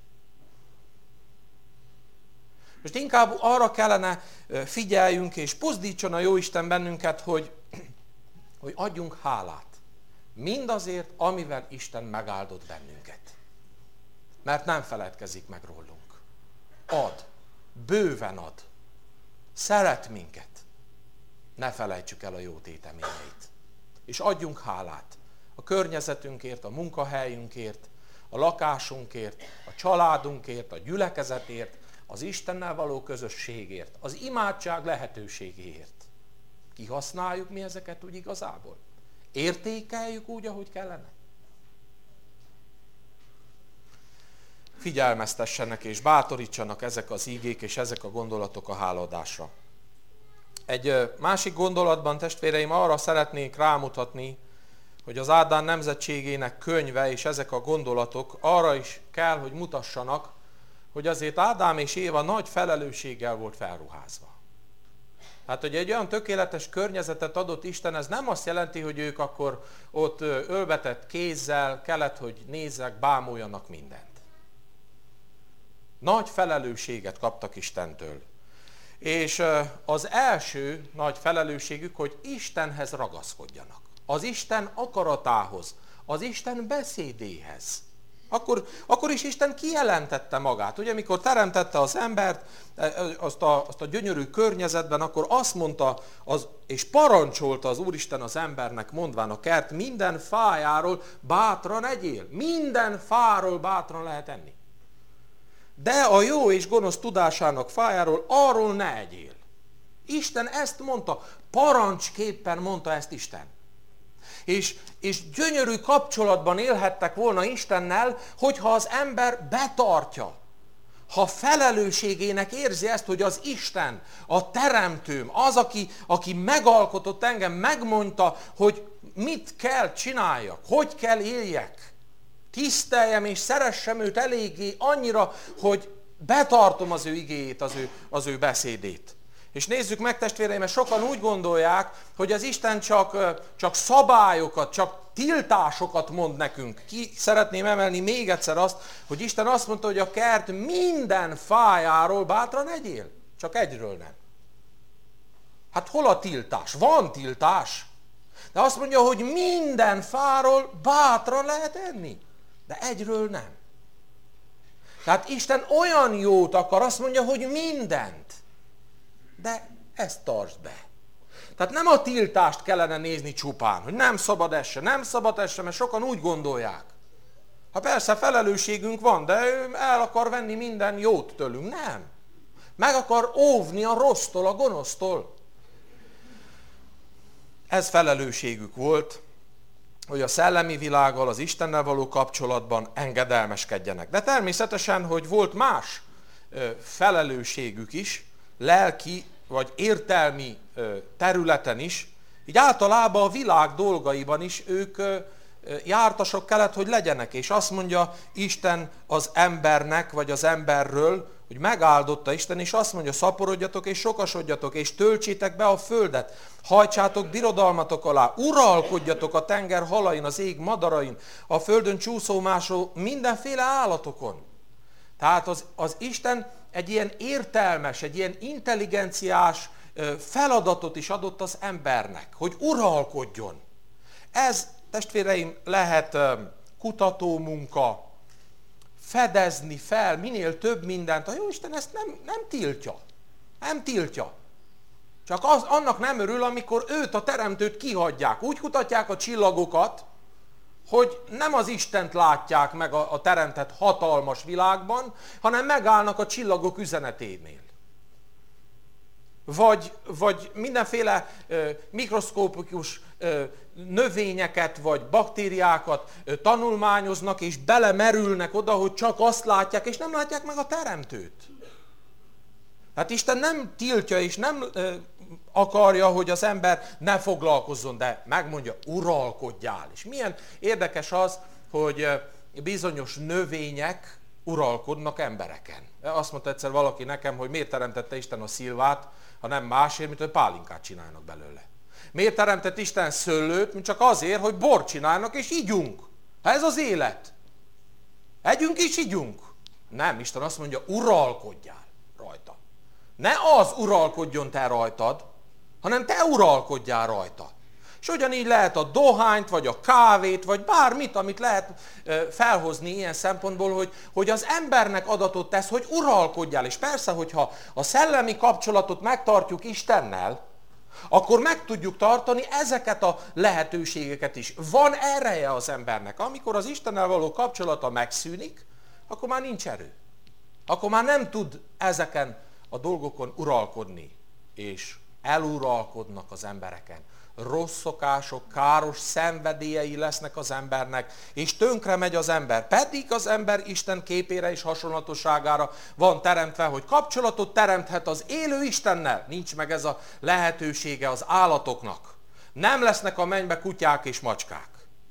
Most inkább arra kellene figyeljünk, és buzdítson a Jóisten bennünket, hogy adjunk hálát. Mindazért, amivel Isten megáldott bennünket. Mert nem feledkezik meg rólunk. Ad. Bőven ad. Szeret minket. Ne felejtsük el a jó téteményeit. És adjunk hálát a környezetünkért, a munkahelyünkért, a lakásunkért, a családunkért, a gyülekezetért, az Istennel való közösségért, az imádság lehetőségéért. Kihasználjuk mi ezeket úgy igazából? Értékeljük úgy, ahogy kellene? Figyelmeztessenek és bátorítsanak ezek az ígék és ezek a gondolatok a hálaadásra. Egy másik gondolatban, testvéreim, arra szeretnék rámutatni, hogy az Ádám nemzetségének könyve és ezek a gondolatok arra is kell, hogy mutassanak, hogy azért Ádám és Éva nagy felelősséggel volt felruházva. Hát, hogy egy olyan tökéletes környezetet adott Isten, ez nem azt jelenti, hogy ők akkor ott ölbetett kézzel kellett, hogy nézzek, bámuljanak mindent. Nagy felelősséget kaptak Istentől. És az első nagy felelősségük, hogy Istenhez ragaszkodjanak. Az Isten akaratához, az Isten beszédéhez. Akkor is Isten kijelentette magát. Ugye, amikor teremtette az embert, azt a gyönyörű környezetben, akkor azt mondta, és parancsolta az Úristen az embernek, mondván a kert minden fájáról bátran egyél. Minden fáról bátran lehet enni. De a jó és gonosz tudásának fájáról arról ne egyél. Isten ezt mondta, parancsképpen mondta ezt Isten. És gyönyörű kapcsolatban élhettek volna Istennel, hogyha az ember betartja. Ha felelősségének érzi ezt, hogy az Isten, a teremtőm, az, aki megalkotott engem, megmondta, hogy mit kell csináljak, hogy kell éljek. Tiszteljem és szeressem őt eléggé annyira, hogy betartom az ő igéjét, az ő beszédét. És nézzük meg, testvéreim, mert sokan úgy gondolják, hogy az Isten csak szabályokat, csak tiltásokat mond nekünk. Ki szeretném emelni még egyszer azt, hogy Isten azt mondta, hogy a kert minden fájáról bátran egyél. Csak egyről nem. Hát hol a tiltás? Van tiltás. De azt mondja, hogy minden fáról bátran lehet enni. De egyről nem. Tehát Isten olyan jót akar, azt mondja, hogy mindent. De ezt tartsd be. Tehát nem a tiltást kellene nézni csupán, hogy nem szabad ez se, mert sokan úgy gondolják. Hát persze felelősségünk van, de ő el akar venni minden jót tőlünk. Nem. Meg akar óvni a rossztól, a gonosztól. ez felelősségük volt, hogy a szellemi világgal, az Istennel való kapcsolatban engedelmeskedjenek. De természetesen, hogy volt más felelősségük is, lelki vagy értelmi területen is, így általában a világ dolgaiban is ők jártasok kellett, hogy legyenek. És azt mondja Isten az embernek, vagy az emberről, hogy megáldotta Isten, és azt mondja, szaporodjatok és sokasodjatok, és töltsétek be a földet, hajtsátok birodalmatok alá, uralkodjatok a tenger halain, az ég madarain, a földön csúszómásó mindenféle állatokon. Tehát az Isten egy ilyen értelmes, egy ilyen intelligenciás feladatot is adott az embernek, hogy uralkodjon. Ez, testvéreim, lehet kutatómunka, fedezni fel minél több mindent. A Jóisten ezt nem tiltja. Nem tiltja. Csak annak nem örül, amikor őt, a teremtőt kihagyják. Úgy kutatják a csillagokat, hogy nem az Istent látják meg a teremtett hatalmas világban, hanem megállnak a csillagok üzeneténél. Vagy mindenféle mikroszkópikus növényeket vagy baktériákat tanulmányoznak, és belemerülnek oda, hogy csak azt látják, és nem látják meg a teremtőt. Hát Isten nem tiltja, és nem akarja, hogy az ember ne foglalkozzon, de megmondja, uralkodjál. És milyen érdekes az, hogy bizonyos növények uralkodnak embereken. Azt mondta egyszer valaki nekem, hogy miért teremtette Isten a szilvát, ha nem másért, mint hogy pálinkát csinálnak belőle. Miért teremtett Isten szőlőt, mint csak azért, hogy bort csinálnak és ígyunk. Hát ez az élet. Együnk és ígyunk. Nem, Isten azt mondja, uralkodjál rajta. Ne az uralkodjon te rajtad, hanem te uralkodjál rajta. És ugyanígy lehet a dohányt, vagy a kávét, vagy bármit, amit lehet felhozni ilyen szempontból, hogy az embernek adatot tesz, hogy uralkodjál. És persze, hogyha a szellemi kapcsolatot megtartjuk Istennel, akkor meg tudjuk tartani ezeket a lehetőségeket is. Van ereje az embernek. Amikor az Istennel való kapcsolata megszűnik, akkor már nincs erő. Akkor már nem tud ezeken a dolgokon uralkodni. És eluralkodnak az embereken. Rossz szokások, káros szenvedélyei lesznek az embernek, és tönkre megy az ember. Pedig az ember Isten képére és hasonlatosságára van teremtve, hogy kapcsolatot teremthet az élő Istennel. Nincs meg ez a lehetősége az állatoknak. Nem lesznek a mennybe kutyák és macskák.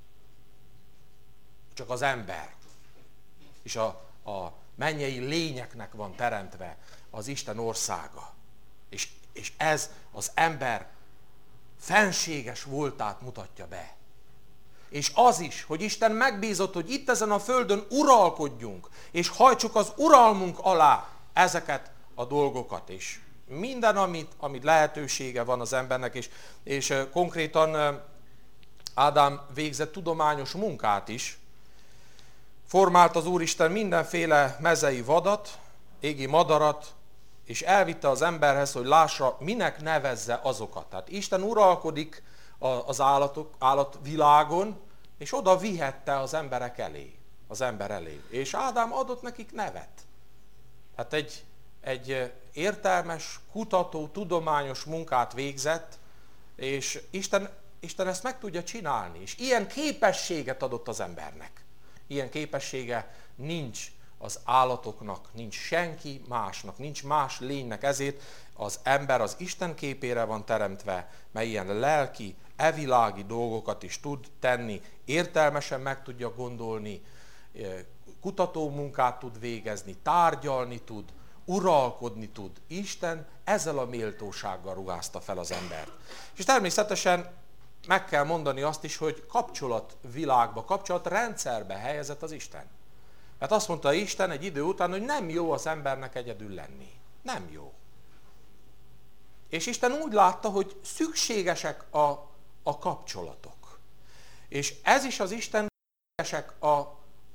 Csak az ember. És a mennyei lényeknek van teremtve az Isten országa. És ez az ember fenséges voltát mutatja be. És az is, hogy Isten megbízott, hogy itt ezen a földön uralkodjunk, és hajtsuk az uralmunk alá ezeket a dolgokat is. Minden, amit lehetősége van az embernek, és konkrétan Ádám végzett tudományos munkát is. Formált az Úristen mindenféle mezei vadat, égi madarat, és elvitte az emberhez, hogy lássa, minek nevezze azokat. Tehát Isten uralkodik az állatvilágon, és oda vihette az emberek elé, az ember elé. És Ádám adott nekik nevet. Tehát egy értelmes, kutató, tudományos munkát végzett, és Isten ezt meg tudja csinálni. És ilyen képességet adott az embernek. Ilyen képessége nincs az állatoknak, nincs senki másnak, nincs más lénynek, ezért az ember az Isten képére van teremtve, mely ilyen lelki, evilági dolgokat is tud tenni, értelmesen meg tudja gondolni, kutatómunkát tud végezni, tárgyalni tud, uralkodni tud. Isten ezzel a méltósággal ruházta fel az embert. És természetesen meg kell mondani azt is, hogy kapcsolatvilágba, kapcsolatrendszerbe helyezett az Isten. Mert azt mondta Isten egy idő után, hogy nem jó az embernek egyedül lenni. Nem jó. És Isten úgy látta, hogy szükségesek a kapcsolatok. És ez is az Isten szükségesek a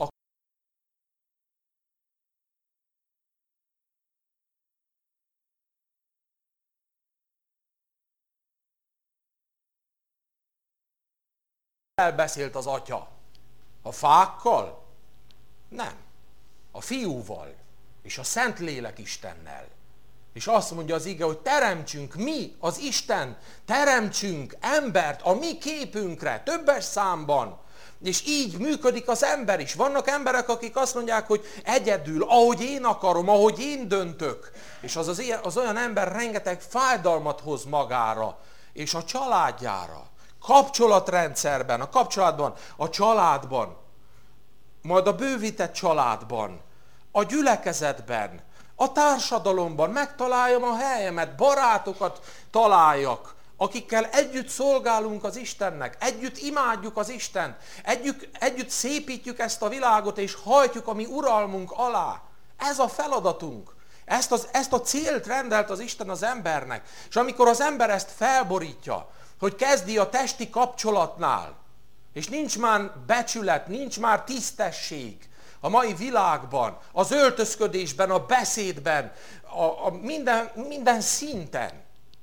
elbeszélt az atya. A fákkal? Nem. A fiúval és a Szentlélek Istennel. És azt mondja az ige, hogy teremtsünk mi, az Isten, teremtsünk embert a mi képünkre, többes számban. És így működik az ember is. Vannak emberek, akik azt mondják, hogy egyedül, ahogy én akarom, ahogy én döntök. És az olyan ember rengeteg fájdalmat hoz magára, és a családjára. Kapcsolatrendszerben, a kapcsolatban, a családban, majd a bővített családban, a gyülekezetben, a társadalomban megtaláljam a helyemet, barátokat találjak, akikkel együtt szolgálunk az Istennek, együtt imádjuk az Istent, együtt szépítjük ezt a világot, és hajtjuk a mi uralmunk alá. Ez a feladatunk. Ezt a célt rendelt az Isten az embernek. És amikor az ember ezt felborítja, hogy kezdi a testi kapcsolatnál, és nincs már becsület, nincs már tisztesség a mai világban, az öltözködésben, a beszédben, minden szinten,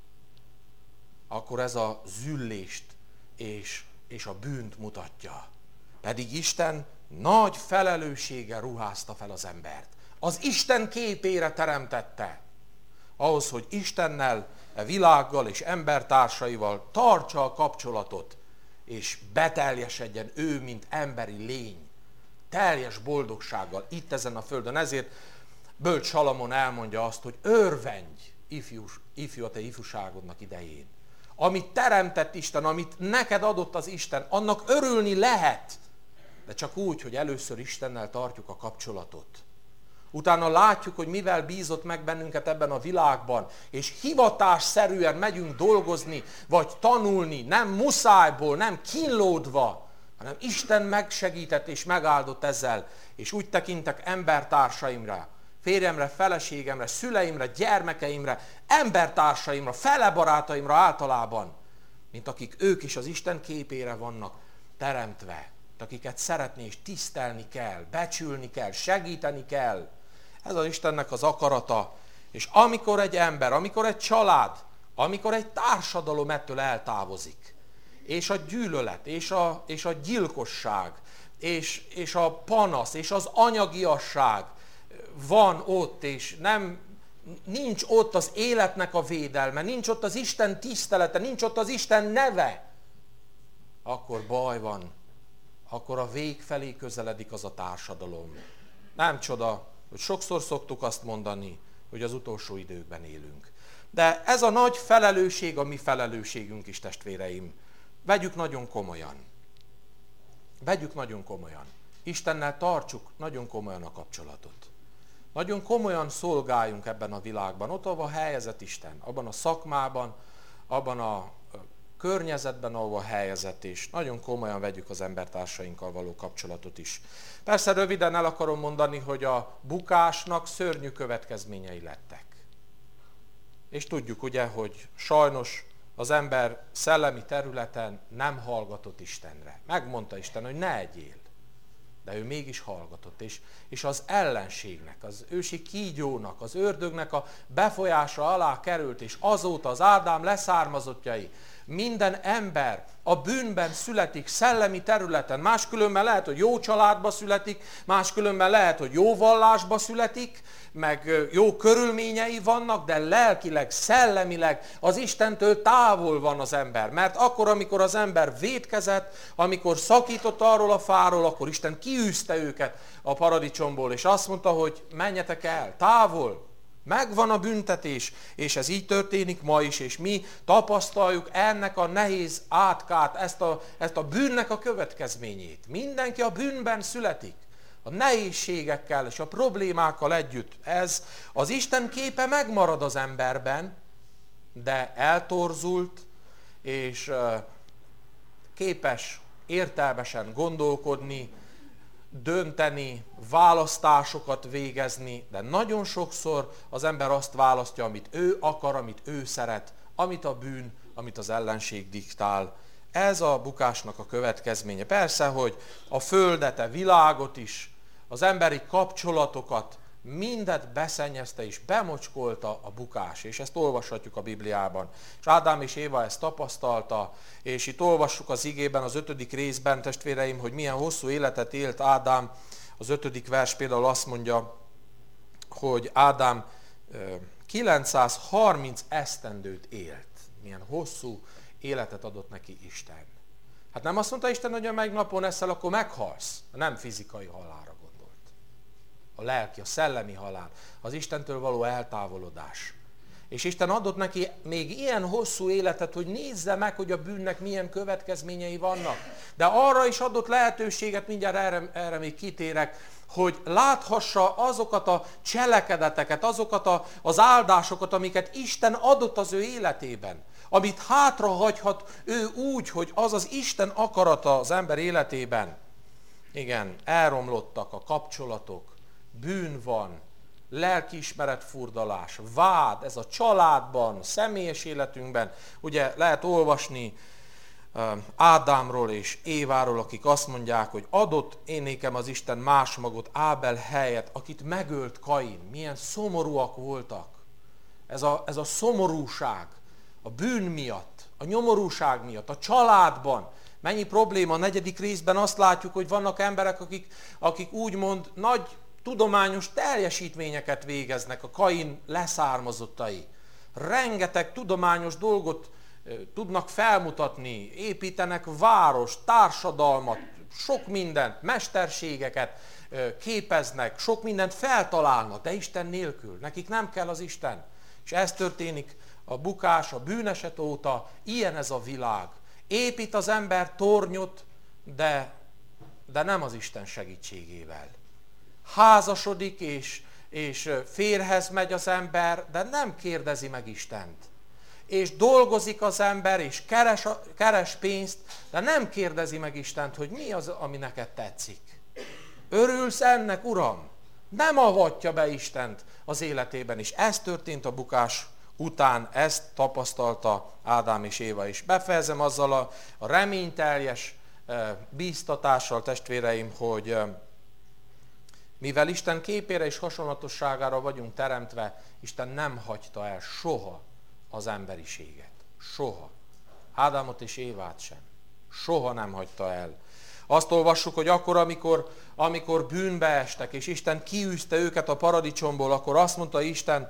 akkor ez a züllést és a bűnt mutatja. Pedig Isten nagy felelősséggel ruházta fel az embert. Az Isten képére teremtette. Ahhoz, hogy Istennel, a világgal és embertársaival tartsa a kapcsolatot, és beteljesedjen ő, mint emberi lény. Teljes boldogsággal itt ezen a földön. Ezért bölcs Salamon elmondja azt, hogy örvendj, ifjú a te ifjúságodnak idején. Amit teremtett Isten, amit neked adott az Isten, annak örülni lehet, de csak úgy, hogy először Istennel tartjuk a kapcsolatot. Utána látjuk, hogy mivel bízott meg bennünket ebben a világban, és hivatásszerűen megyünk dolgozni, vagy tanulni, nem muszájból, nem kínlódva, hanem Isten megsegített és megáldott ezzel, és úgy tekintek embertársaimra, férjemre, feleségemre, szüleimre, gyermekeimre, embertársaimra, felebarátaimra általában, mint akik ők is az Isten képére vannak teremtve, akiket szeretni és tisztelni kell, becsülni kell, segíteni kell. Ez az Istennek az akarata. És amikor egy ember, amikor egy család, amikor egy társadalom ettől eltávozik, és a gyűlölet, és a gyilkosság, és a panasz, és az anyagiasság van ott, és nincs ott az életnek a védelme, nincs ott az Isten tisztelete, nincs ott az Isten neve, akkor baj van. Akkor a vég felé közeledik az a társadalom. Nem csoda, hogy sokszor szoktuk azt mondani, hogy az utolsó időkben élünk. De ez a nagy felelősség a mi felelősségünk is, testvéreim. Vegyük nagyon komolyan. Vegyük nagyon komolyan. Istennel tartsuk nagyon komolyan a kapcsolatot. Nagyon komolyan szolgáljunk ebben a világban. Ott, ahol helyezett Isten, abban a szakmában, abban a környezetben, ahol helyezett, és nagyon komolyan vegyük az embertársainkkal való kapcsolatot is. Persze röviden el akarom mondani, hogy a bukásnak szörnyű következményei lettek. És tudjuk ugye, hogy sajnos az ember szellemi területen nem hallgatott Istenre. Megmondta Isten, hogy ne egyél. De ő mégis hallgatott. És az ellenségnek, az ősi kígyónak, az ördögnek a befolyása alá került, és azóta az Ádám leszármazottjai, minden ember a bűnben születik szellemi területen. Máskülönben lehet, hogy jó családba születik, máskülönben lehet, hogy jó vallásba születik, meg jó körülményei vannak, de lelkileg, szellemileg az Istentől távol van az ember. Mert akkor, amikor az ember vétkezett, amikor szakított arról a fáról, akkor Isten kiűzte őket a paradicsomból, és azt mondta, hogy menjetek el, távol. Megvan a büntetés, és ez így történik ma is, és mi tapasztaljuk ennek a nehéz átkát, ezt a bűnnek a következményét. Mindenki a bűnben születik, a nehézségekkel és a problémákkal együtt. Ez az Isten képe megmarad az emberben, de eltorzult, és képes értelmesen gondolkodni, dönteni, választásokat végezni, de nagyon sokszor az ember azt választja, amit ő akar, amit ő szeret, amit a bűn, amit az ellenség diktál. Ez a bukásnak a következménye. Persze, hogy a földet, a világot is, az emberi kapcsolatokat, mindet beszennyezte és bemocskolta a bukás, és ezt olvashatjuk a Bibliában. És Ádám és Éva ezt tapasztalta, és itt olvassuk az igében, az 5. részben, testvéreim, hogy milyen hosszú életet élt Ádám. Az 5. vers például azt mondja, hogy Ádám 930 esztendőt élt. Milyen hosszú életet adott neki Isten. Hát nem azt mondta Isten, hogy a megnapon eszel, akkor meghalsz. Nem fizikai halálra gondolt. A lelki, a szellemi halál, az Istentől való eltávolodás. És Isten adott neki még ilyen hosszú életet, hogy nézze meg, hogy a bűnnek milyen következményei vannak. De arra is adott lehetőséget, mindjárt erre még kitérek, hogy láthassa azokat a cselekedeteket, azokat az áldásokat, amiket Isten adott az ő életében. Amit hátrahagyhat ő úgy, hogy az az Isten akarata az ember életében. Igen, elromlottak a kapcsolatok, bűn van, lelkiismeretfurdalás, vád, ez a családban, személyes életünkben. Ugye lehet olvasni Ádámról és Éváról, akik azt mondják, hogy adott én nékem az Isten más magot Ábel helyett, akit megölt Kain. Milyen szomorúak voltak. Ez a szomorúság a bűn miatt, a nyomorúság miatt, a családban. Mennyi probléma. A 4. részben azt látjuk, hogy vannak emberek, akik úgymond nagy tudományos teljesítményeket végeznek, a Kain leszármazottai. Rengeteg tudományos dolgot tudnak felmutatni, építenek várost, társadalmat, sok mindent, mesterségeket képeznek, sok mindent feltalálnak, de Isten nélkül. Nekik nem kell az Isten. És ez történik a bukás, a bűneset óta, ilyen ez a világ. Épít az ember tornyot, de nem az Isten segítségével. Házasodik és férjhez megy az ember, de nem kérdezi meg Istent. És dolgozik az ember, és keres pénzt, de nem kérdezi meg Istent, hogy mi az, ami neked tetszik. Örülsz ennek, Uram? Nem avatja be Istent az életében is. Ez történt a bukás után, ezt tapasztalta Ádám és Éva is. Befejezem azzal a reményteljes bíztatással, testvéreim, hogy mivel Isten képére és hasonlatosságára vagyunk teremtve, Isten nem hagyta el soha az emberiséget. Soha. Ádámot és Évát sem. Soha nem hagyta el. Azt olvassuk, hogy akkor, amikor bűnbe estek, és Isten kiűzte őket a paradicsomból, akkor azt mondta Isten,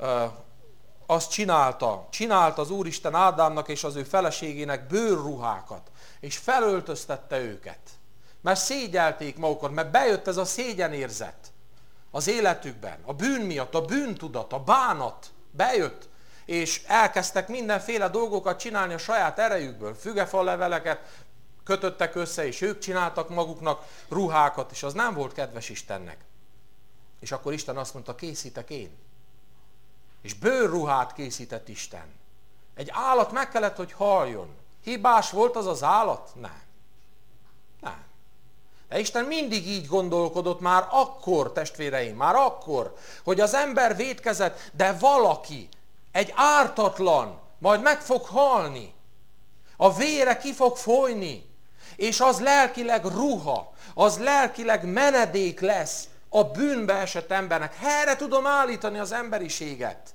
azt csinálta az Úristen Ádámnak és az ő feleségének bőrruhákat, és felöltöztette őket. Mert szégyelték magukat, mert bejött ez a szégyenérzet az életükben, a bűn miatt, a bűntudat, a bánat bejött, és elkezdtek mindenféle dolgokat csinálni a saját erejükből. Fügefaleveleket kötöttek össze, és ők csináltak maguknak ruhákat, és az nem volt kedves Istennek. És akkor Isten azt mondta, készítek én. És bőrruhát készített Isten. Egy állat meg kellett, hogy haljon. Hibás volt az az állat? Nem. Nem. De Isten mindig így gondolkodott már akkor, testvéreim, már akkor, hogy az ember vétkezett, de valaki, egy ártatlan, majd meg fog halni. A vére ki fog folyni, és az lelkileg ruha, az lelkileg menedék lesz a bűnbe esett embernek. Helyre tudom állítani az emberiséget.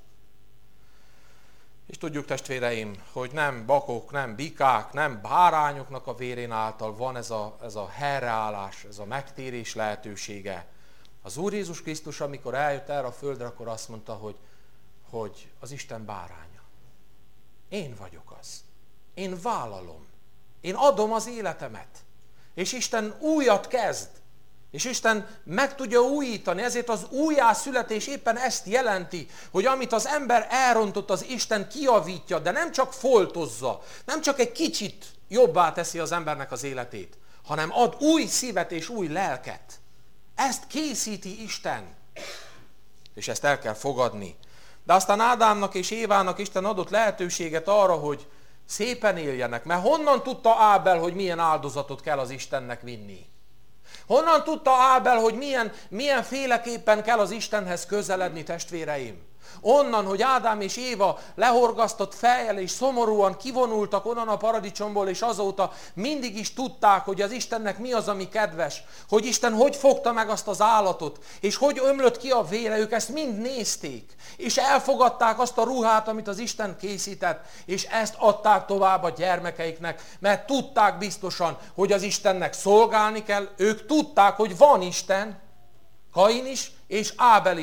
És tudjuk, testvéreim, hogy nem bakok, nem bikák, nem bárányoknak a vérén által van ez a helyreállás, ez a megtérés lehetősége. Az Úr Jézus Krisztus, amikor eljött erre a földre, akkor azt mondta, hogy az Isten báránya. Én vagyok az. Én vállalom. Én adom az életemet. És Isten újat kezd. És Isten meg tudja újítani. Ezért az újjászületés éppen ezt jelenti, hogy amit az ember elrontott, az Isten kijavítja, de nem csak foltozza, nem csak egy kicsit jobbá teszi az embernek az életét, hanem ad új szívet és új lelket. Ezt készíti Isten. És ezt el kell fogadni. De aztán Ádámnak és Évának Isten adott lehetőséget arra, hogy szépen éljenek. Mert honnan tudta Ábel, hogy milyen áldozatot kell az Istennek vinni? Honnan tudta Ábel, hogy milyen féleképpen kell az Istenhez közeledni, testvéreim? Onnan, hogy Ádám és Éva lehorgasztott fejjel és szomorúan kivonultak onnan a paradicsomból, és azóta mindig is tudták, hogy az Istennek mi az, ami kedves, hogy Isten hogy fogta meg azt az állatot, és hogy ömlött ki a vére, ők ezt mind nézték, és elfogadták azt a ruhát, amit az Isten készített, és ezt adták tovább a gyermekeiknek, mert tudták biztosan, hogy az Istennek szolgálni kell, ők tudták, hogy van Isten, Kain is, és Ábel is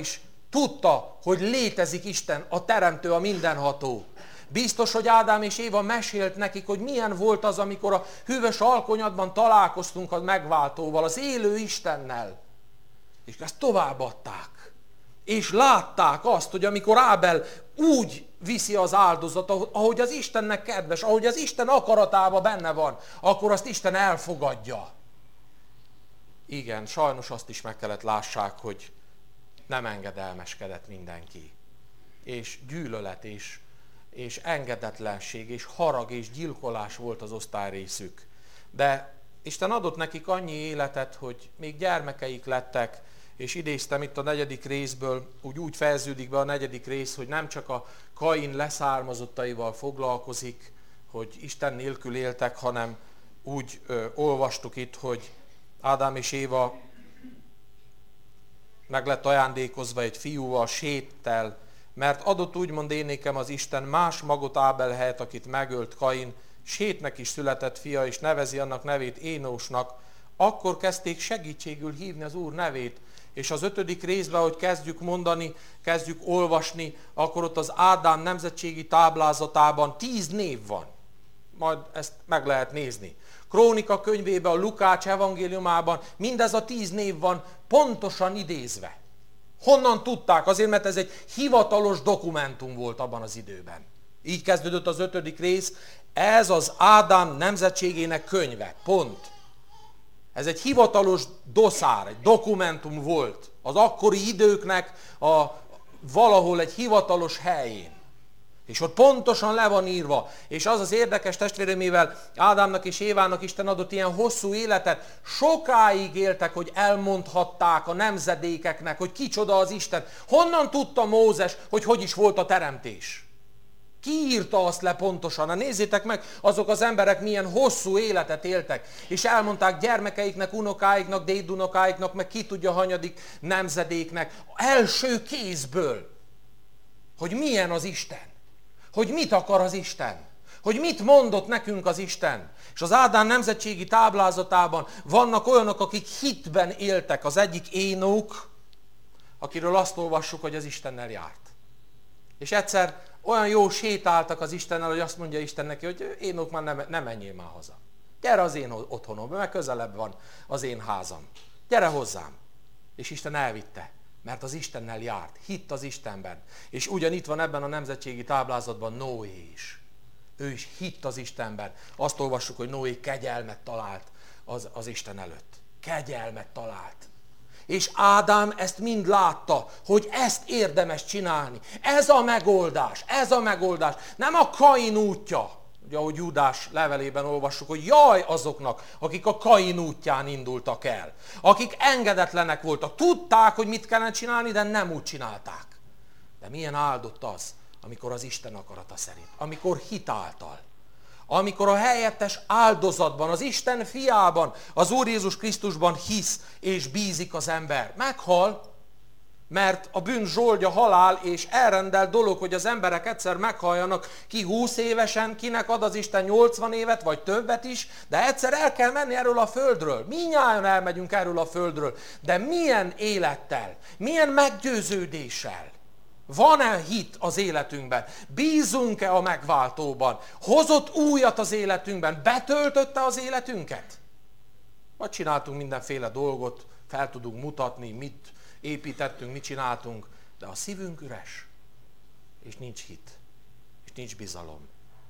Tudta, hogy létezik Isten, a teremtő, a mindenható. Biztos, hogy Ádám és Éva mesélt nekik, hogy milyen volt az, amikor a hűvös alkonyatban találkoztunk a megváltóval, az élő Istennel. És ezt továbbadták. És látták azt, hogy amikor Ábel úgy viszi az áldozatot, ahogy az Istennek kedves, ahogy az Isten akaratában benne van, akkor azt Isten elfogadja. Igen, sajnos azt is meg kellett lássák, hogy nem engedelmeskedett mindenki. És gyűlölet és engedetlenség, és harag, és gyilkolás volt az osztályrészük. De Isten adott nekik annyi életet, hogy még gyermekeik lettek, és idéztem itt a 4. részből, úgy fejeződik be a 4. rész, hogy nem csak a Kain leszármazottaival foglalkozik, hogy Isten nélkül éltek, hanem úgy olvastuk itt, hogy Ádám és Éva meg lett ajándékozva egy fiúval, Séttel, mert adott úgymond én nékem az Isten más magot Ábel helyett, akit megölt Kain, Sétnek is született fia, és nevezi annak nevét Énósnak. Akkor kezdték segítségül hívni az Úr nevét. És az 5. részben, hogy kezdjük mondani, kezdjük olvasni, akkor ott az Ádám nemzetségi táblázatában 10 név van. Majd ezt meg lehet nézni. Krónika könyvében, a Lukács evangéliumában mindez a 10 név van pontosan idézve. Honnan tudták? Azért, mert ez egy hivatalos dokumentum volt abban az időben. Így kezdődött az 5. rész, ez az Ádám nemzetségének könyve. Pont. Ez egy hivatalos doszár, egy dokumentum volt az akkori időknek valahol egy hivatalos helyén. És ott pontosan le van írva. És az az érdekes, testvérem, mivel Ádámnak és Évának Isten adott ilyen hosszú életet, sokáig éltek, hogy elmondhatták a nemzedékeknek, hogy kicsoda az Isten. Honnan tudta Mózes, hogy is volt a teremtés? Ki írta azt le pontosan? Na nézzétek meg, azok az emberek milyen hosszú életet éltek, és elmondták gyermekeiknek, unokáiknak, dédunokáiknak, meg ki tudja hanyadik nemzedéknek, első kézből, hogy milyen az Isten, hogy mit akar az Isten, hogy mit mondott nekünk az Isten. És az Ádám nemzetségi táblázatában vannak olyanok, akik hitben éltek. Az egyik Énók, akiről azt olvassuk, hogy az Istennel járt. És egyszer olyan jó sétáltak az Istennel, hogy azt mondja Isten neki, hogy Énók, már nem menjél már haza. Gyere az én otthonomba, mert közelebb van az én házam. Gyere hozzám. És Isten elvitte, mert az Istennel járt, hitt az Istenben. És ugyan itt van ebben a nemzetségi táblázatban Noé is. Ő is hitt az Istenben. Azt olvassuk, hogy Noé kegyelmet talált az Isten előtt. Kegyelmet talált. És Ádám ezt mind látta, hogy ezt érdemes csinálni. Ez a megoldás, ez a megoldás. Nem a Kain útja. Ugye, ahogy Júdás levelében olvassuk, hogy jaj azoknak, akik a Kain útján indultak el. Akik engedetlenek voltak. Tudták, hogy mit kellene csinálni, de nem úgy csinálták. De milyen áldott az, amikor az Isten akarata szerint. Amikor hit által. Amikor a helyettes áldozatban, az Isten fiában, az Úr Jézus Krisztusban hisz és bízik az ember. Meghal, mert a bűn zsoldja halál, és elrendelt dolog, hogy az emberek egyszer meghalljanak, ki 20 évesen, kinek ad az Isten 80 évet, vagy többet is, de egyszer el kell menni erről a földről. Mindnyájan elmegyünk erről a földről, de milyen élettel, milyen meggyőződéssel? Van-e hit az életünkben? Bízunk-e a megváltóban? Hozott újat az életünkben? Betöltötte az életünket? Vagy csináltunk mindenféle dolgot, fel tudunk mutatni, mit építettünk, mit csináltunk, de a szívünk üres, és nincs hit, és nincs bizalom.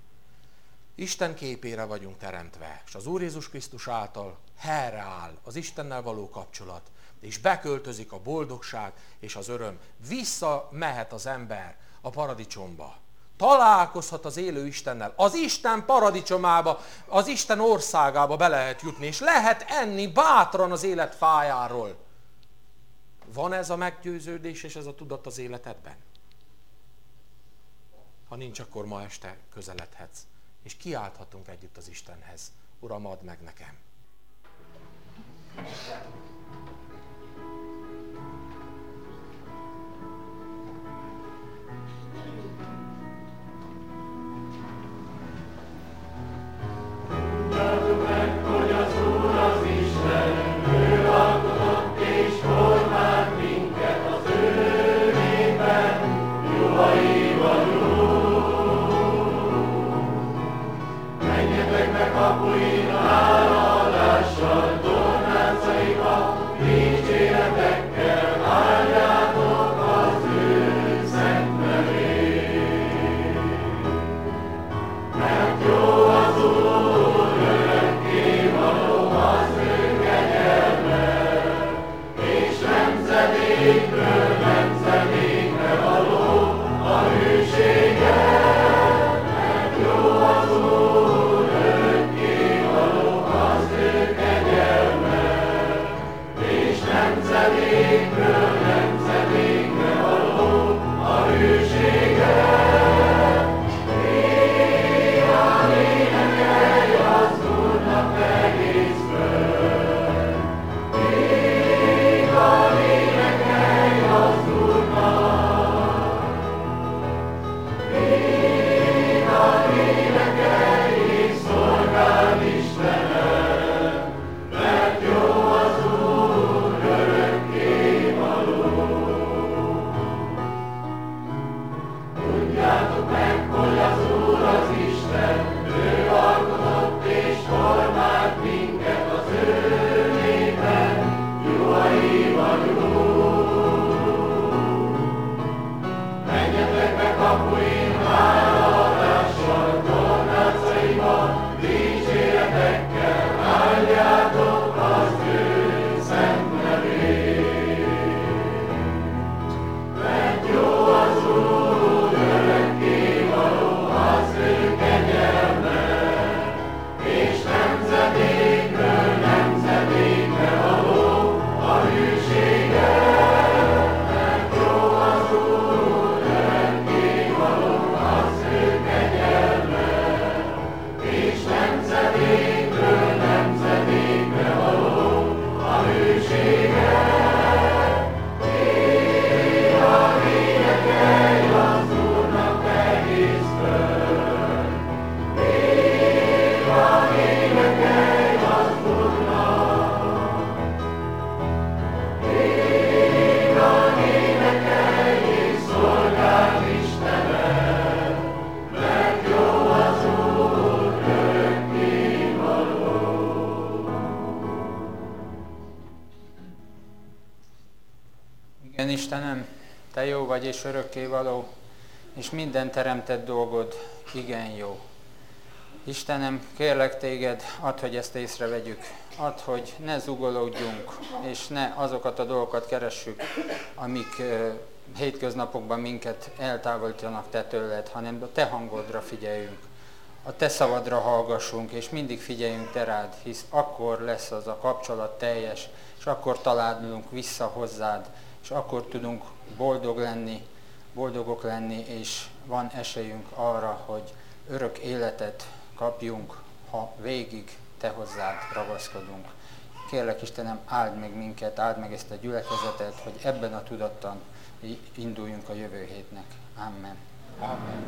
Isten képére vagyunk teremtve, és az Úr Jézus Krisztus által helyreáll az Istennel való kapcsolat, és beköltözik a boldogság és az öröm. Visszamehet az ember a paradicsomba. Találkozhat az élő Istennel. Az Isten paradicsomába, az Isten országába be lehet jutni, és lehet enni bátran az élet fájáról. Van ez a meggyőződés és ez a tudat az életedben? Ha nincs, akkor ma este közeledhetsz, és kiálthatunk együtt az Istenhez. Uram, add meg nekem! És formál minket az ő Istenem, Te jó vagy és örökkévaló, és minden teremtett dolgod igen jó. Istenem, kérlek Téged, add, hogy ezt észrevegyük, add, hogy ne zugolódjunk, és ne azokat a dolgokat keressük, amik hétköznapokban minket eltávolítanak Te tőled, hanem a Te hangodra figyeljünk, a Te szavadra hallgassunk, és mindig figyeljünk Te rád, hisz akkor lesz az a kapcsolat teljes, és akkor találunk vissza hozzád, és akkor tudunk boldogok lenni, és van esélyünk arra, hogy örök életet kapjunk, ha végig Te hozzád ragaszkodunk. Kérlek Istenem, áld meg minket, áld meg ezt a gyülekezetet, hogy ebben a tudattan induljunk a jövő hétnek. Amen. Amen.